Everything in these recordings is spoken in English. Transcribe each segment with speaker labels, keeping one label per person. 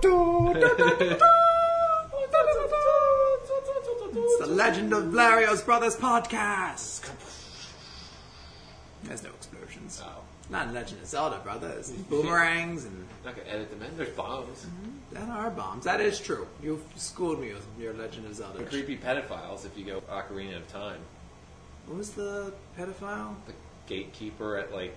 Speaker 1: It's the Legend of Blario's Brothers podcast. There's no explosions.
Speaker 2: Oh.
Speaker 1: Not in Legend of Zelda, brother. There's boomerangs and...
Speaker 2: Not gonna edit them in. There's bombs.
Speaker 1: That are bombs. That is true. You schooled me with your Legend of Zelda.
Speaker 2: The creepy pedophiles if you go Ocarina of Time.
Speaker 1: What was the pedophile?
Speaker 2: The gatekeeper at, like...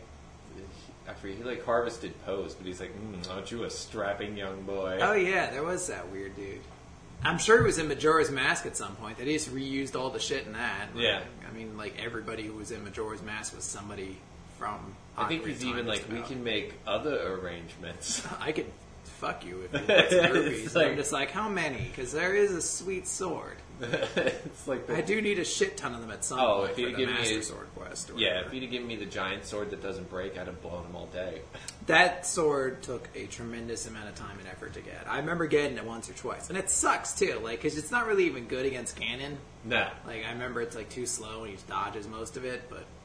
Speaker 2: After he, like, harvested Pose, but he's like, aren't you a strapping young boy?
Speaker 1: Oh, yeah. There was that weird dude. I'm sure he was in Majora's Mask at some point. They just reused all the shit in that.
Speaker 2: Yeah.
Speaker 1: I mean, like, everybody who was in Majora's Mask was somebody from
Speaker 2: I think
Speaker 1: Ocarina
Speaker 2: he's
Speaker 1: of
Speaker 2: even
Speaker 1: Time
Speaker 2: like,
Speaker 1: just
Speaker 2: we
Speaker 1: about.
Speaker 2: can make other arrangements.
Speaker 1: I could fuck you if you want some rupees.
Speaker 2: It's like-
Speaker 1: I'm just like, how many? Because there is a sweet sword.
Speaker 2: It's like
Speaker 1: I do need a shit ton of them at some
Speaker 2: Oh,
Speaker 1: point
Speaker 2: if
Speaker 1: for
Speaker 2: you'd
Speaker 1: the
Speaker 2: give me
Speaker 1: Master
Speaker 2: a-
Speaker 1: Sword quest. Or
Speaker 2: Yeah,
Speaker 1: whatever.
Speaker 2: if he'd have given me the giant sword that doesn't break, I'd have blown him all day.
Speaker 1: That sword took a tremendous amount of time and effort to get. I remember getting it once or twice. And it sucks, too, like, because it's not really even good against Ganon.
Speaker 2: No.
Speaker 1: Like, I remember it's, like, too slow and he dodges most of it, but it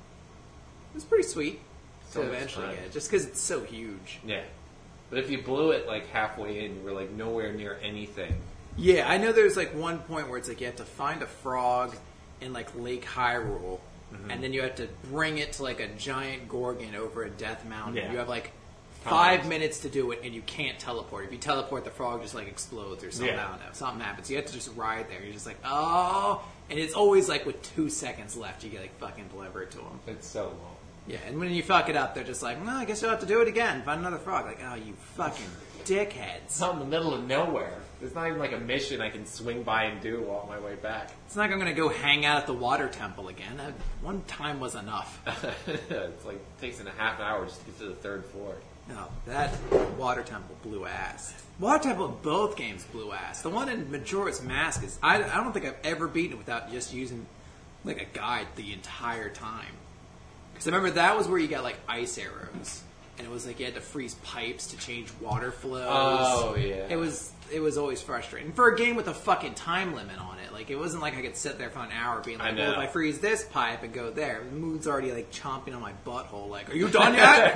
Speaker 1: was pretty sweet
Speaker 2: So
Speaker 1: to
Speaker 2: much
Speaker 1: eventually
Speaker 2: fun.
Speaker 1: get it, just because it's so huge.
Speaker 2: Yeah. But if you blew it, like, halfway in, you were, like, nowhere near anything.
Speaker 1: Yeah, I know there's, like, one point where it's, like, you have to find a frog in, like, Lake Hyrule, and then you have to bring it to, like, a giant Gorgon over a Death Mountain.
Speaker 2: Yeah.
Speaker 1: You have, like,
Speaker 2: Times.
Speaker 1: 5 minutes to do it, and you can't teleport. If you teleport, the frog just, like, explodes or something.
Speaker 2: Yeah.
Speaker 1: I don't know. Something happens. You have to just ride there. You're just like, oh. And it's always, like, with 2 seconds left, you get, like, fucking deliver it to them.
Speaker 2: It's so long.
Speaker 1: Yeah, and when you fuck it up, they're just like, well, I guess you'll have to do it again. Find another frog. Like, oh, you fucking dickheads.
Speaker 2: It's out in the middle of nowhere. There's not even, like, a mission I can swing by and do while on my way back.
Speaker 1: It's not like I'm going to go hang out at the water temple again. One time was enough.
Speaker 2: It's like, takes a half an hour just to get to the third floor.
Speaker 1: No, that water temple blew ass. Water temple in both games blew ass. The one in Majora's Mask is... I don't think I've ever beaten it without just using, like, a guide the entire time. Because I remember that was where you got, like, ice arrows. And it was like you had to freeze pipes to change water flows.
Speaker 2: Oh, yeah.
Speaker 1: It was always frustrating. For a game with a fucking time limit on it. Like, it wasn't like I could sit there for an hour being like,
Speaker 2: I know.
Speaker 1: well, if I freeze this pipe and go there, the mood's already, like, chomping on my butthole. Like, are you done yet?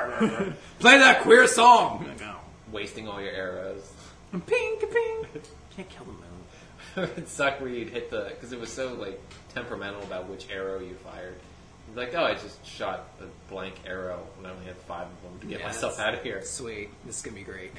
Speaker 1: Play that queer song! Like, oh.
Speaker 2: Wasting all your arrows.
Speaker 1: Ping, ping. Can't kill the moon.
Speaker 2: It sucked where you'd hit the... Because it was so, like, temperamental about which arrow you fired. You'd be like, oh, I just shot a blank arrow when I only had 5 of them to get
Speaker 1: Yeah,
Speaker 2: myself
Speaker 1: that's
Speaker 2: out of here.
Speaker 1: Sweet. This is going to be great.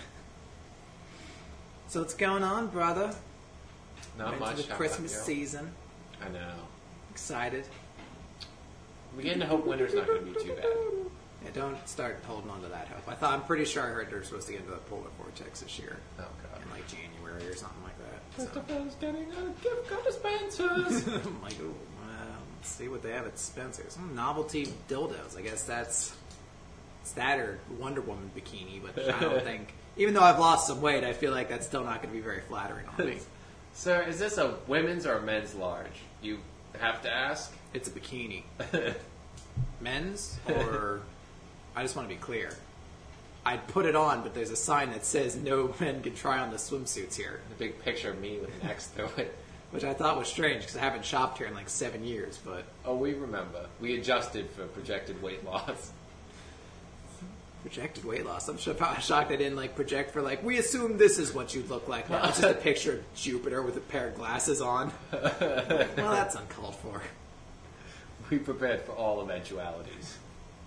Speaker 1: So what's going on, brother?
Speaker 2: Not much.
Speaker 1: Into the
Speaker 2: How
Speaker 1: Christmas
Speaker 2: about you?
Speaker 1: season.
Speaker 2: I know.
Speaker 1: Excited.
Speaker 2: We getting to hope winter's not going to be too bad.
Speaker 1: Yeah, don't start holding on to that hope. I'm pretty sure I heard they're supposed to get into the polar vortex this year.
Speaker 2: Oh, God.
Speaker 1: In like January or something like that. So.
Speaker 2: Christopher's getting a gift card to Spencer's.
Speaker 1: I'm like, ooh, let's see what they have at Spencer's. Novelty dildos. I guess it's that or Wonder Woman bikini, but I don't think... Even though I've lost some weight, I feel like that's still not going to be very flattering on me.
Speaker 2: Sir, is this a women's or a men's large? You have to ask.
Speaker 1: It's a bikini. Men's or... I just want to be clear. I'd put it on, but there's a sign that says no men can try on the swimsuits here.
Speaker 2: A big picture of me with an X through it.
Speaker 1: Which I thought was strange because I haven't shopped here in like 7 years, but...
Speaker 2: Oh, we remember. We adjusted for projected weight loss.
Speaker 1: Projected weight loss. I'm shocked I didn't like project for like, we assume this is what you'd look like now. It's just a picture of Jupiter with a pair of glasses on. Well, that's uncalled for.
Speaker 2: We prepared for all eventualities.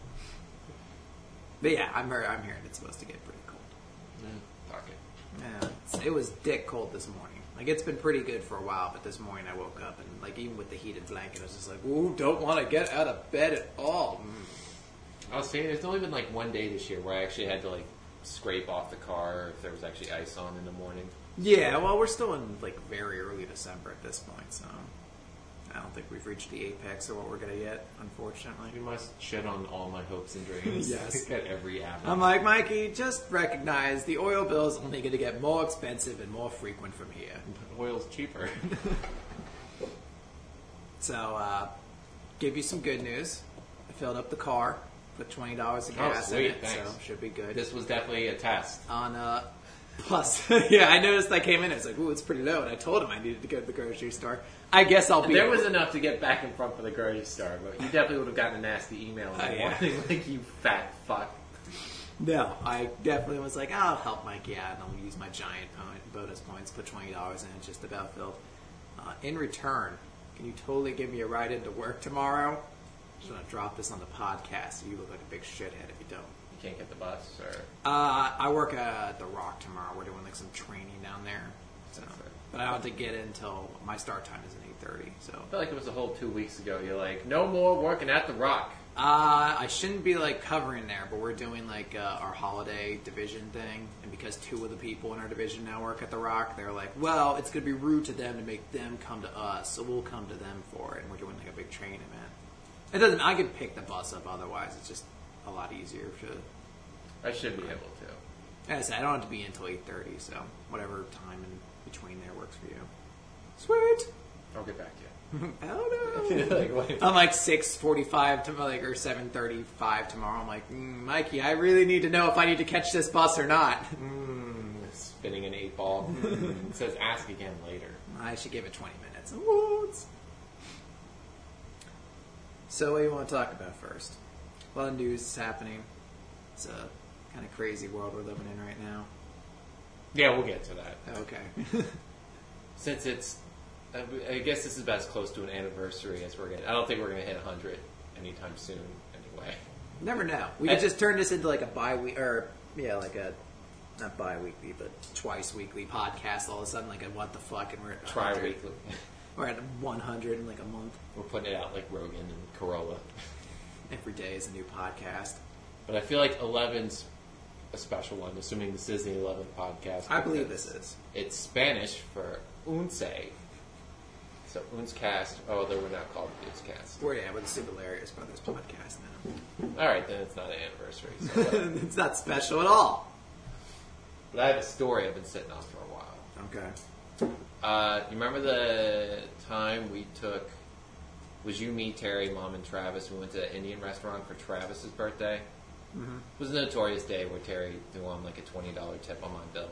Speaker 1: But yeah, I'm hearing it's supposed to get pretty cold.
Speaker 2: Fuck it.
Speaker 1: Yeah, it was dick cold this morning. Like, it's been pretty good for a while, but this morning I woke up and, like, even with the heated blanket, I was just like, ooh, don't want to get out of bed at all.
Speaker 2: I was saying, there's only been like one day this year where I actually had to like scrape off the car if there was actually ice on in the morning.
Speaker 1: Yeah, well, we're still in, like, very early December at this point, so I don't think we've reached the apex of what we're going to get, unfortunately.
Speaker 2: You must shed on all my hopes and dreams.
Speaker 1: Yes.
Speaker 2: At every avenue.
Speaker 1: I'm like, Mikey, just recognize the oil bill is only going to get more expensive and more frequent from here.
Speaker 2: Oil's cheaper.
Speaker 1: So, give you some good news. I filled up the car, put $20 of gas in
Speaker 2: sweet,
Speaker 1: it,
Speaker 2: thanks.
Speaker 1: so should be good.
Speaker 2: This was definitely a test.
Speaker 1: On plus, yeah, I noticed I came in. I was like, "Ooh, it's pretty low," and I told him I needed to go to the grocery store. I guess I'll be.
Speaker 2: There was enough to get back in front for the grocery store, but you definitely would have gotten a nasty email in the
Speaker 1: yeah.
Speaker 2: morning, like, you fat fuck.
Speaker 1: No, I definitely was like, I'll help Mikey out, and I'll use my giant bonus points, put $20 in, and just about filled. In return, can you totally give me a ride into work tomorrow? Just want to drop this on the podcast. You look like a big shithead if you don't.
Speaker 2: You can't get the bus, or
Speaker 1: I work at The Rock tomorrow. We're doing like some training down there, so but I don't have to get in until my start time is at 8:30. So
Speaker 2: I feel like it was a whole 2 weeks ago. You're like, no more working at The Rock.
Speaker 1: I shouldn't be like covering there, but we're doing like our holiday division thing, and because 2 of the people in our division now work at The Rock, they're like, well, it's going to be rude to them to make them come to us, so we'll come to them for it, and we're doing like a big training event. It doesn't. I could pick the bus up otherwise. It's just a lot easier to.
Speaker 2: I should be able to.
Speaker 1: As I said, I don't have to be in until 8:30, so whatever time in between there works for you. Sweet.
Speaker 2: I'll get back to you.
Speaker 1: Oh no!
Speaker 2: Like, what?
Speaker 1: I'm like 6:45 to like or 7:35 tomorrow. I'm like, Mikey, I really need to know if I need to catch this bus or not.
Speaker 2: Spinning an 8 ball. It says ask again later.
Speaker 1: I should give it 20 minutes. What? So what do you want to talk about first? A lot of news is happening. It's a kind of crazy world we're living in right now.
Speaker 2: Yeah, we'll get to that.
Speaker 1: Okay.
Speaker 2: Since it's, I guess this is about as close to an anniversary as we're getting. I don't think we're going to hit 100 anytime soon anyway.
Speaker 1: Never know. We could just turn this into like a bi-week, or like a, not bi-weekly, but twice weekly podcast. All of a sudden, like a what the fuck, and we're at 100.
Speaker 2: Tri-weekly.
Speaker 1: We're at 100 in like a month.
Speaker 2: We're putting it out like Rogan and Corolla.
Speaker 1: Every day is a new podcast.
Speaker 2: But I feel like 11's a special one, assuming this is the 11th podcast.
Speaker 1: I believe this is.
Speaker 2: It's Spanish for Unce. So Uncecast. Oh, though we're not called Uncecast.
Speaker 1: We're the Super Hilarious Brothers podcast now.
Speaker 2: All right, then it's not an anniversary. So
Speaker 1: It's not special at all.
Speaker 2: but I have a story I've been sitting on for a while.
Speaker 1: Okay.
Speaker 2: You remember the time we took? Was you, me, Terry, Mom, and Travis? We went to an Indian restaurant for Travis's birthday. Mm-hmm. It was a notorious day where Terry threw on like a $20 tip on my bill.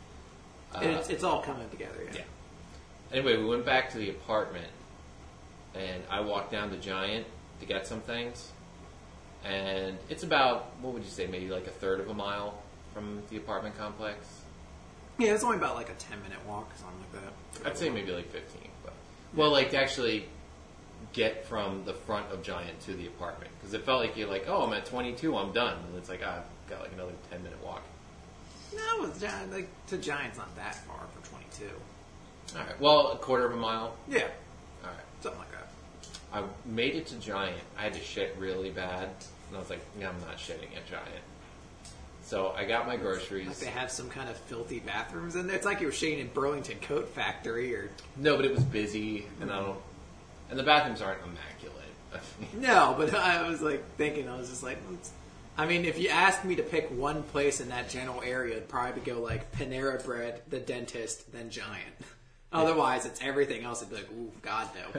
Speaker 1: It's all coming together. Yeah.
Speaker 2: Anyway, we went back to the apartment, and I walked down to Giant to get some things. And it's about, what would you say, maybe like a third of a mile from the apartment complex?
Speaker 1: Yeah, it's only about like a 10-minute walk, something like that.
Speaker 2: I'd say maybe like 15. But well, like to actually get from the front of Giant to the apartment. Because it felt like you're like, oh, I'm at 22, I'm done. And it's like, I've got like another 10-minute walk.
Speaker 1: No, like to Giant's not that far for 22.
Speaker 2: All right. Well, a quarter of a mile.
Speaker 1: Yeah.
Speaker 2: All right.
Speaker 1: Something like that.
Speaker 2: I made it to Giant. I had to shit really bad. And I was like, yeah, I'm not shitting at Giant. So I got my groceries.
Speaker 1: Like they have some kind of filthy bathrooms in there. It's like you were shitting in Burlington Coat Factory or...
Speaker 2: No, but it was busy. And and the bathrooms aren't immaculate.
Speaker 1: No, but I was like thinking, I was just like... I mean, if you asked me to pick one place in that general area, it'd probably go like Panera Bread, the dentist, then Giant. Otherwise, it's everything else. It'd be like, ooh, God, no.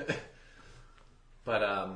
Speaker 2: But,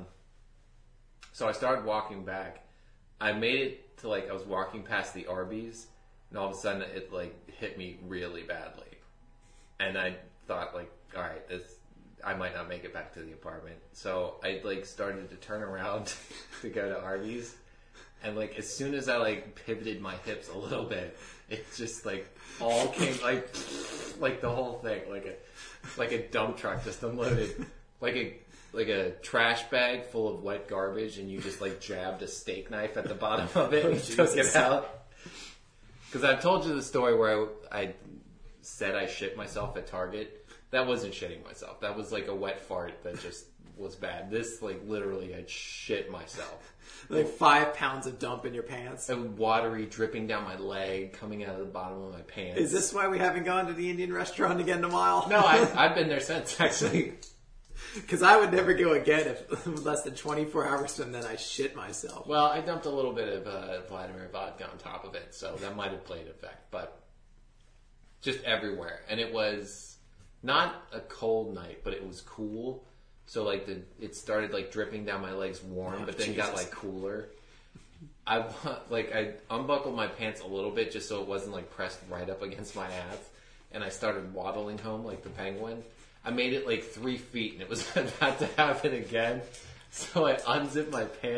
Speaker 2: so I started walking back. I made it to, like, I was walking past the Arby's, and all of a sudden it, like, hit me really badly. And I thought, like, all right, I might not make it back to the apartment. So I, like, started to turn around to go to Arby's. And, like, as soon as I, like, pivoted my hips a little bit, it just, like, all came, like the whole thing, like a dump truck just unloaded, like a trash bag full of wet garbage, and you just, like, jabbed a steak knife at the bottom of it and took it out. Because I've told you the story where I said I shit myself at Target. That wasn't shitting myself. That was, like, a wet fart that just was bad. This, like, literally, I shit myself.
Speaker 1: Like 5 pounds of dump in your pants.
Speaker 2: And watery dripping down my leg, coming out of the bottom of my pants.
Speaker 1: Is this why we haven't gone to the Indian restaurant again in a while?
Speaker 2: No, I've been there since, actually.
Speaker 1: Because I would never go again if less than 24 hours from then I shit myself.
Speaker 2: Well, I dumped a little bit of Vladimir vodka on top of it, so that might have played effect. But just everywhere. And it was not a cold night, but it was cool. So, like, it started, like, dripping down my legs warm, but then got, like, cooler. I unbuckled my pants a little bit just so it wasn't, like, pressed right up against my ass. And I started waddling home like the penguin. I made it, like, 3 feet, and it was about to happen again. So I unzipped my pants,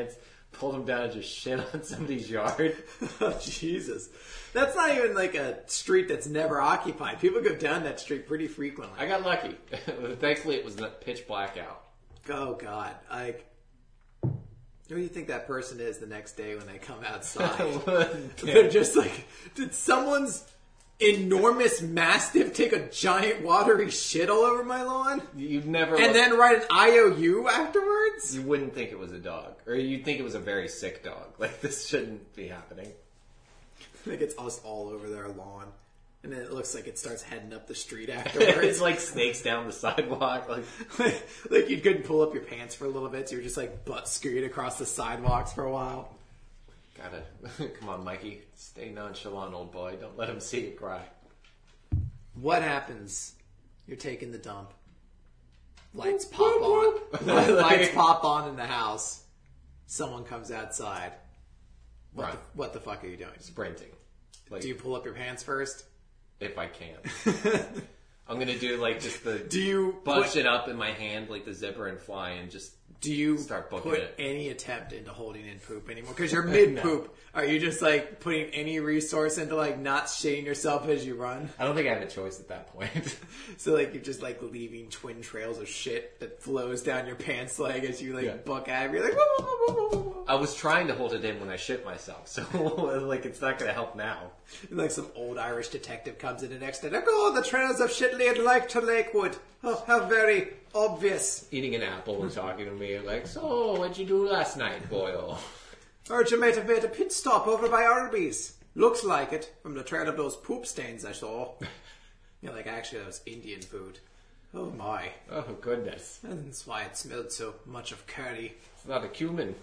Speaker 2: pulled him down and just shit on somebody's yard.
Speaker 1: Oh, Jesus. That's not even like a street that's never occupied. People go down that street pretty frequently.
Speaker 2: I got lucky. Thankfully, it was not pitch black out.
Speaker 1: Oh, God. Who do you think that person is the next day when they come outside? They're just like, did someone's enormous mastiff take a giant watery shit all over my lawn?
Speaker 2: You've never...
Speaker 1: And then write an IOU afterwards?
Speaker 2: You wouldn't think it was a dog. Or you'd think it was a very sick dog. Like, this shouldn't be happening.
Speaker 1: Like, it's all over their lawn. And then it looks like it starts heading up the street afterwards.
Speaker 2: It's like snakes down the sidewalk.
Speaker 1: Like you couldn't pull up your pants for a little bit, so you're just like butt scooted across the sidewalks for a while.
Speaker 2: Come on, Mikey. Stay nonchalant, old boy. Don't let him see you cry.
Speaker 1: What happens? You're taking the dump. Lights pop on. Lights pop on in the house. Someone comes outside. What the fuck are you doing?
Speaker 2: Sprinting.
Speaker 1: Do you pull up your pants first?
Speaker 2: If I can. I'm going to do like just the...
Speaker 1: Do you...
Speaker 2: bunch it up in my hand like the zipper and fly and just...
Speaker 1: Do you
Speaker 2: start booking
Speaker 1: put
Speaker 2: it.
Speaker 1: any attempt into holding in poop anymore? Because you're mid-poop. No. Are you just like putting any resource into like not shitting yourself as you run?
Speaker 2: I don't think I have a choice at that point.
Speaker 1: So like you're just like leaving twin trails of shit that flows down your pants leg as you like buck out. You're like, whoa, whoa, whoa, whoa, whoa.
Speaker 2: I was trying to hold it in when I shit myself, so like it's not going to help now.
Speaker 1: And like some old Irish detective comes in the next day, like, oh, the trails of shit lead like to Lakewood. Oh, how very obvious.
Speaker 2: Eating an apple and talking to me like, so what'd you do last night, boyo?
Speaker 1: Heard you might have made a pit stop over by Arby's. Looks like it from the trail of those poop stains I saw. You're like, actually, that was Indian food. Oh my.
Speaker 2: Oh goodness.
Speaker 1: And that's why it smelled so much of curry.
Speaker 2: It's not a cumin.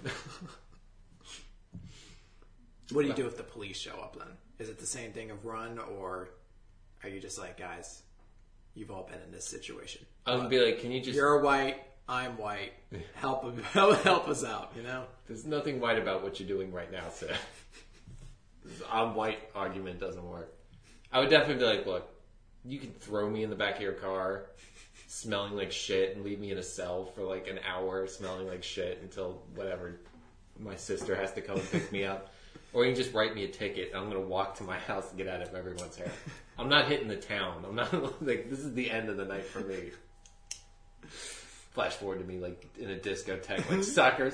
Speaker 1: What do you do if the police show up then? Is it the same thing of run, or are you just like, guys, you've all been in this situation?
Speaker 2: I would be like, can you just...
Speaker 1: You're white, I'm white. Help us out, you know?
Speaker 2: There's nothing white about what you're doing right now, sir. This I'm white argument doesn't work. I would definitely be like, look, you can throw me in the back of your car smelling like shit and leave me in a cell for like an hour smelling like shit until whatever, my sister has to come and pick me up. Or you can just write me a ticket and I'm going to walk to my house and get out of everyone's hair. I'm not hitting the town. I'm not like, this is the end of the night for me. Flash forward to me like in a discotheque, like suckers.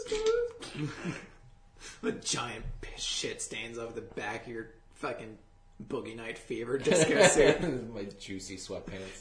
Speaker 1: With giant shit stains over the back of your fucking Boogie Night Fever disco suit.
Speaker 2: My juicy sweatpants.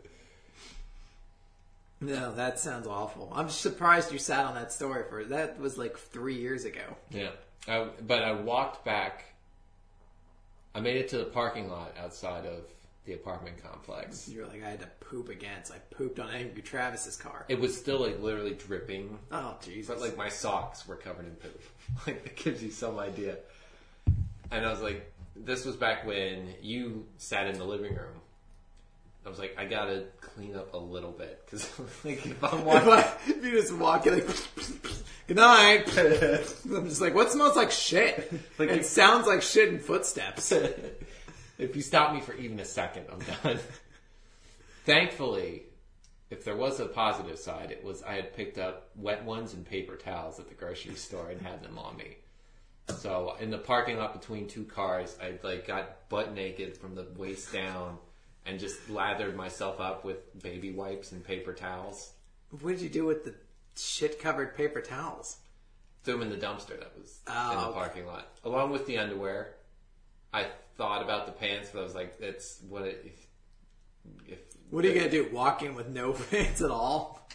Speaker 1: No, that sounds awful. I'm surprised you sat on that story for that was like 3 years ago.
Speaker 2: Yeah. But I walked back. I made it to the parking lot outside of the apartment complex.
Speaker 1: You were like, I had to poop again, so I pooped on Angry Travis's car.
Speaker 2: It was still like literally dripping.
Speaker 1: Oh, Jesus.
Speaker 2: But like my socks were covered in poop. Like that gives you some idea. And I was like, this was back when you sat in the living room. I was like, I gotta clean up a little bit. Because like, if I'm walking...
Speaker 1: if you just walk in like... Good night. I'm just like, what smells like shit? Like it sounds like shit in footsteps.
Speaker 2: If you stop me for even a second, I'm done. Thankfully, if there was a positive side, it was I had picked up wet ones and paper towels at the grocery store and had them on me. So in the parking lot between two cars, I like got butt naked from the waist down and just lathered myself up with baby wipes and paper towels.
Speaker 1: What did you do with the shit-covered paper towels?
Speaker 2: Threw them in the dumpster that was in the parking lot. Along with the underwear. I thought about the pants, but I was like, that's what it...
Speaker 1: What are you going to do? Walk in with no pants at all?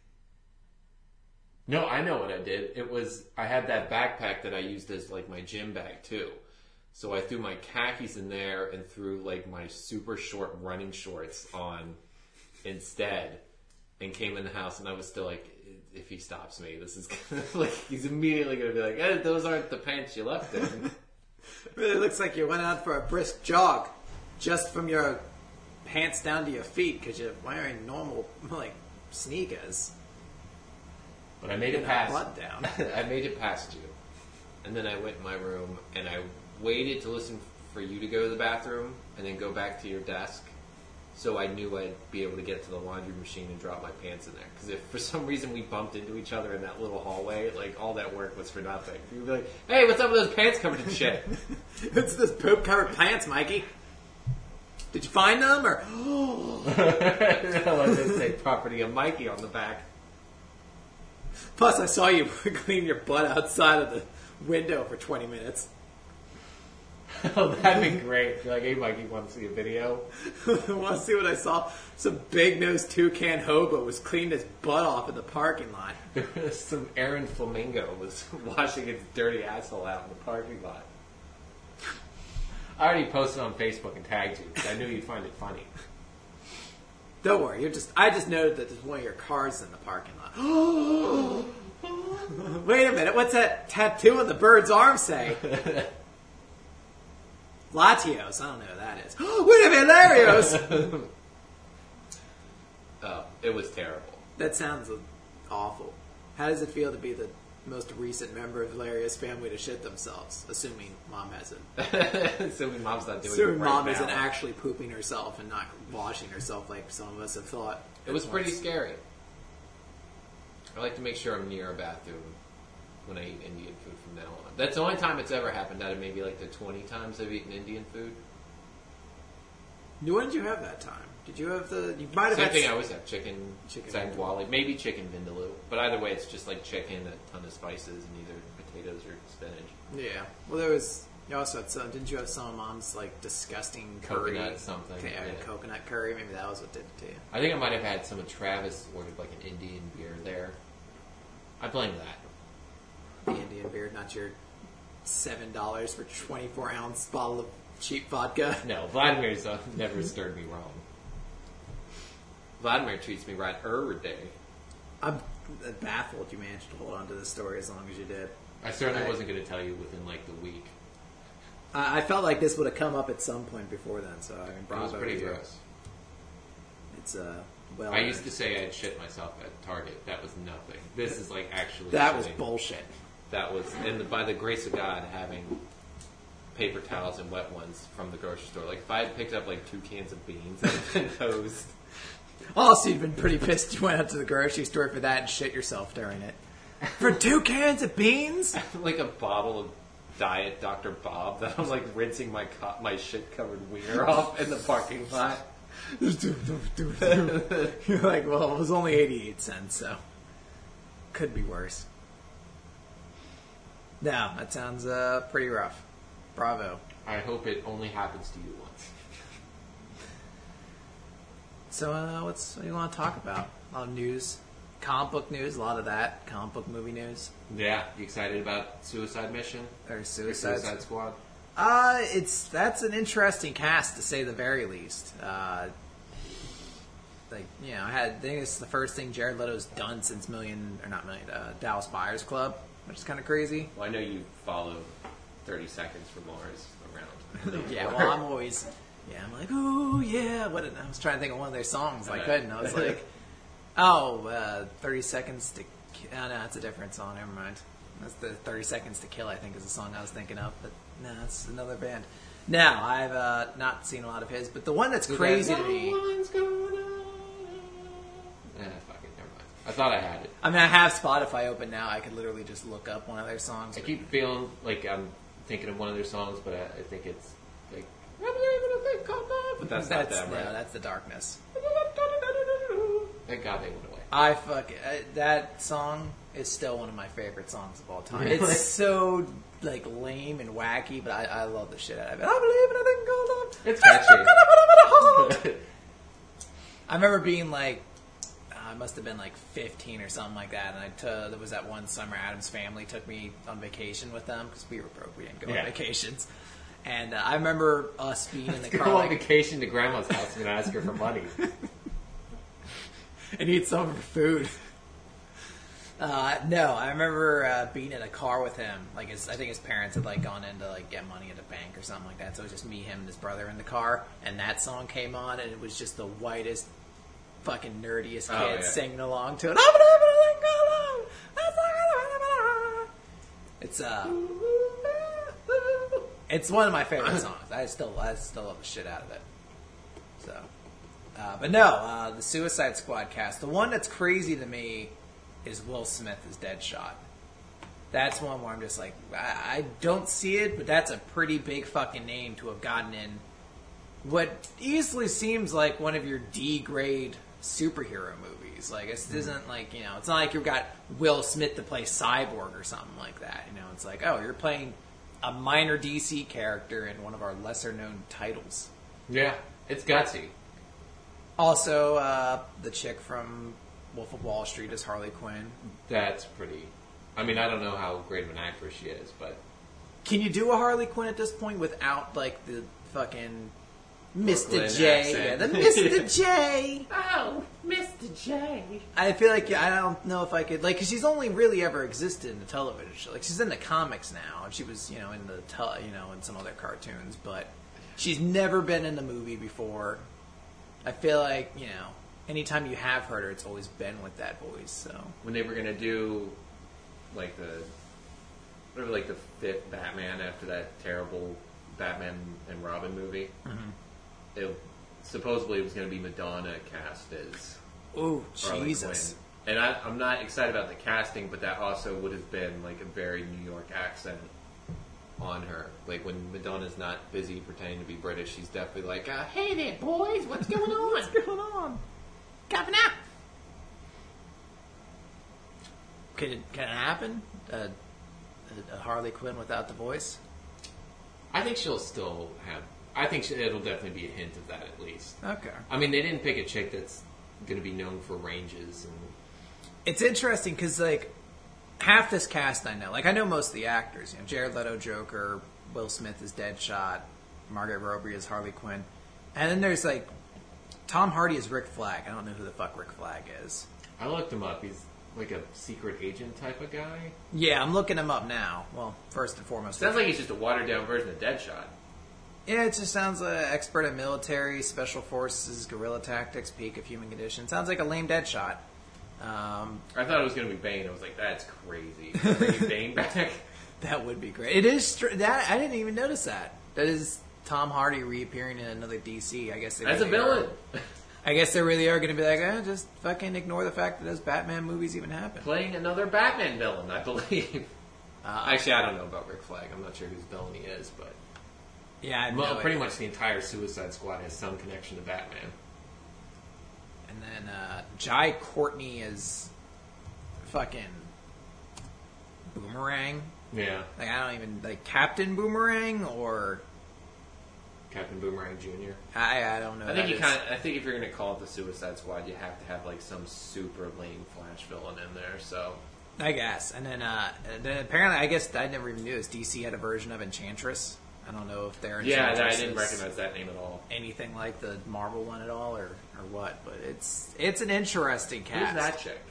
Speaker 2: No, I know what I did. It was, I had that backpack that I used as like my gym bag too. So I threw my khakis in there and threw like my super short running shorts on instead and came in the house and I was still like, if he stops me, this is gonna, like, he's immediately going to be like, eh, those aren't the pants you left in.
Speaker 1: Really looks like you went out for a brisk jog just from your pants down to your feet because you're wearing normal like sneakers.
Speaker 2: But I made it past.
Speaker 1: Blood down.
Speaker 2: I made it past you, and then I went in my room and I waited to listen for you to go to the bathroom and then go back to your desk so I knew I'd be able to get to the laundry machine and drop my pants in there. Because if for some reason we bumped into each other in that little hallway, like all that work was for nothing. You'd be like, "Hey, what's up with those pants covered in shit?"
Speaker 1: It's this poop-covered pants, Mikey. Did you find them, or?
Speaker 2: Let's just say property of Mikey on the back.
Speaker 1: Plus, I saw you clean your butt outside of the window for 20 minutes.
Speaker 2: Oh, that'd be great. If you're like, "Hey, Mikey, want to see a video?"
Speaker 1: Want to see what I saw? Some big-nosed toucan hobo was cleaning his butt off in the parking lot.
Speaker 2: Some errant flamingo was washing its dirty asshole out in the parking lot. I already posted on Facebook and tagged you because I knew you'd find it funny.
Speaker 1: Don't worry, I just noted that there's one of your cars in the parking lot. Wait a minute, what's that tattoo on the bird's arm say? Latios, I don't know who that is. Wait a minute, Larios!
Speaker 2: Oh, it was terrible.
Speaker 1: That sounds awful. How does it feel to be the most recent member of Hilarious family to shit themselves? Assuming mom hasn't.
Speaker 2: Assuming mom's not doing
Speaker 1: Assuming
Speaker 2: it
Speaker 1: mom
Speaker 2: right
Speaker 1: isn't
Speaker 2: now.
Speaker 1: actually pooping herself and not washing herself like some of us have thought.
Speaker 2: It was pretty scary. I like to make sure I'm near a bathroom when I eat Indian food from now on. That's the only time it's ever happened out of maybe like the 20 times I've eaten Indian food.
Speaker 1: When did you have that time? Did you have the... You might have
Speaker 2: Same
Speaker 1: had...
Speaker 2: thing, I always have chicken
Speaker 1: Chicken
Speaker 2: sangwali, maybe chicken vindaloo. But either way, it's just like chicken, a ton of spices, and either potatoes or spinach.
Speaker 1: Yeah. Well, there was... You also had some... Didn't you have some of mom's, like, disgusting curry?
Speaker 2: Coconut something.
Speaker 1: Yeah,
Speaker 2: Yeah.
Speaker 1: coconut curry. Maybe that was what did it to you.
Speaker 2: I think I might have had some of Travis ordered like an Indian beer there. I blame that.
Speaker 1: The Indian beer, not your $7 for 24-ounce bottle of cheap vodka.
Speaker 2: No, Vladimir's never stirred me wrong. Vladimir treats me right every day.
Speaker 1: I'm baffled you managed to hold on to this story as long as you did.
Speaker 2: I certainly wasn't going to tell you within like the week.
Speaker 1: I felt like this would have come up at some point before then, so I mean,
Speaker 2: It
Speaker 1: bravo
Speaker 2: was pretty
Speaker 1: to you.
Speaker 2: gross.
Speaker 1: It's well.
Speaker 2: I used to say I'd shit myself at Target. That was nothing. This is like actually
Speaker 1: That was
Speaker 2: shitting.
Speaker 1: bullshit.
Speaker 2: That was, and by the grace of God, having paper towels and wet ones from the grocery store. Like if I had picked up like 2 cans of beans, I'd have been toast.
Speaker 1: Also, you've been pretty pissed you went out to the grocery store for that and shit yourself during it. For 2 cans of beans?
Speaker 2: Like a bottle of Diet Dr. Bob that I'm like rinsing my shit covered wiener off in the parking lot.
Speaker 1: You're like, well, it was only 88 cents, so could be worse. No, that sounds pretty rough. Bravo.
Speaker 2: I hope it only happens to you once.
Speaker 1: So, what do you want to talk about? A lot of news. Comic book news, a lot of that. Comic book movie news.
Speaker 2: Yeah, you excited about Suicide Mission?
Speaker 1: Or
Speaker 2: Or
Speaker 1: Suicide
Speaker 2: Squad?
Speaker 1: That's an interesting cast to say the very least. I think it's the first thing Jared Leto's done since Dallas Buyers Club, which is kind of crazy.
Speaker 2: Well, I know you follow 30 Seconds for Mars around.
Speaker 1: Yeah, well, I'm like, ooh, yeah. I was trying to think of one of their songs. I couldn't. I was like, 30 Seconds to Kill. Oh, no, that's a different song. Never mind. That's the 30 Seconds to Kill, I think, is the song I was thinking of. But no, that's another band. Now, I've not seen a lot of his, but the one that's crazy to me...
Speaker 2: What's going on? Fuck it, never mind. I thought I had it.
Speaker 1: I mean, I have Spotify open now. I could literally just look up one of their songs.
Speaker 2: I keep feeling like I'm thinking of one of their songs, but I think it's like, I'm not even a thing called love. But that's not them, right?
Speaker 1: No, that's The Darkness.
Speaker 2: Thank God they went away.
Speaker 1: That song is still one of my favorite songs of all time.
Speaker 2: Really?
Speaker 1: It's so like lame and wacky, but I love the shit out of it. I believe in a thing called love.
Speaker 2: It's catchy.
Speaker 1: I remember being like, I must have been like 15 or something like that, and there was that one summer Adam's family took me on vacation with them because we were broke, we didn't go on vacations. And I remember us being in the car,
Speaker 2: Go on vacation to grandma's house and ask her for money.
Speaker 1: and eat some of her food. No, I remember being in a car with him. Like, I think his parents had like gone in to like get money at a bank or something like that. So it was just me, him, and his brother in the car, and that song came on, and it was just the whitest, fucking nerdiest kid singing along to it. It's one of my favorite songs. I still love the shit out of it. So, But no, the Suicide Squad cast. The one that's crazy to me is Will Smith as Deadshot. That's one where I'm just like, I don't see it, but that's a pretty big fucking name to have gotten in what easily seems like one of your D-grade superhero movies. Like, it isn't like, you know, it's not like you've got Will Smith to play Cyborg or something like that. You know, it's like, oh, you're playing a minor DC character in one of our lesser-known titles.
Speaker 2: Yeah, it's gutsy.
Speaker 1: Also, the chick from Wolf of Wall Street is Harley Quinn.
Speaker 2: That's pretty... I mean, I don't know how great of an actress she is, but...
Speaker 1: Can you do a Harley Quinn at this point without, like, the fucking Mr.
Speaker 2: Brooklyn
Speaker 1: J?
Speaker 2: accent.
Speaker 1: Yeah, the Mr. J!
Speaker 2: Oh, Mr. J.
Speaker 1: I feel like, I don't know if I could... Like, 'cause she's only really ever existed in the television show. Like, she's in the comics now, and she was, you know, in the... in some other cartoons, but she's never been in the movie before. I feel like, you know, anytime you have heard her, it's always been with that voice, so...
Speaker 2: When they were going to do, like, the fifth Batman after that terrible Batman and Robin movie, supposedly it was going to be Madonna cast as
Speaker 1: Oh,
Speaker 2: Harley
Speaker 1: Jesus.
Speaker 2: Quinn. And I'm not excited about the casting, but that also would have been, like, a very New York accent on her. Like, when Madonna's not busy pretending to be British, she's definitely like, hey there, boys, what's going on?
Speaker 1: What's going on? Governor! Can it happen? A Harley Quinn without the voice?
Speaker 2: I think she'll still have... I think it'll definitely be a hint of that, at least.
Speaker 1: Okay.
Speaker 2: I mean, they didn't pick a chick that's going to be known for ranges. And
Speaker 1: It's interesting because, like, half this cast I know. Like, I know most of the actors. You know, Jared Leto, Joker, Will Smith is Deadshot, Margot Robbie is Harley Quinn. And then there's, like, Tom Hardy is Rick Flag. I don't know who the fuck Rick Flag is.
Speaker 2: I looked him up. He's like a secret agent type of guy.
Speaker 1: Yeah, I'm looking him up now. Well, first and foremost.
Speaker 2: Sounds like he's just a watered-down version of Deadshot.
Speaker 1: Yeah, it just sounds expert in military, special forces, guerrilla tactics, peak of human condition. Sounds like a lame Deadshot.
Speaker 2: I thought it was going to be Bane. I was like, that's crazy. Bring Bane back?
Speaker 1: That would be great. It is that I didn't even notice that. That is Tom Hardy reappearing in another DC. I guess
Speaker 2: As a villain.
Speaker 1: I guess they really are going to be like, just fucking ignore the fact that those Batman movies even happen.
Speaker 2: Playing another Batman villain, I believe. Actually, I don't know about Rick Flag. I'm not sure whose villain he is, but
Speaker 1: yeah,
Speaker 2: pretty much the entire Suicide Squad has some connection to Batman.
Speaker 1: And then Jai Courtney is fucking Boomerang.
Speaker 2: Yeah,
Speaker 1: Like, I don't even like Captain Boomerang or
Speaker 2: Captain Boomerang Jr.
Speaker 1: I don't know.
Speaker 2: I think I think if you're going to call it the Suicide Squad, you have to have like some super lame Flash villain in there. So
Speaker 1: I guess. And then apparently, I guess I never even knew this. DC had a version of Enchantress. I don't know if they're
Speaker 2: yeah, I didn't recognize that name at all.
Speaker 1: Anything like the Marvel one at all, or what? But it's an interesting cast.
Speaker 2: Who's that chick?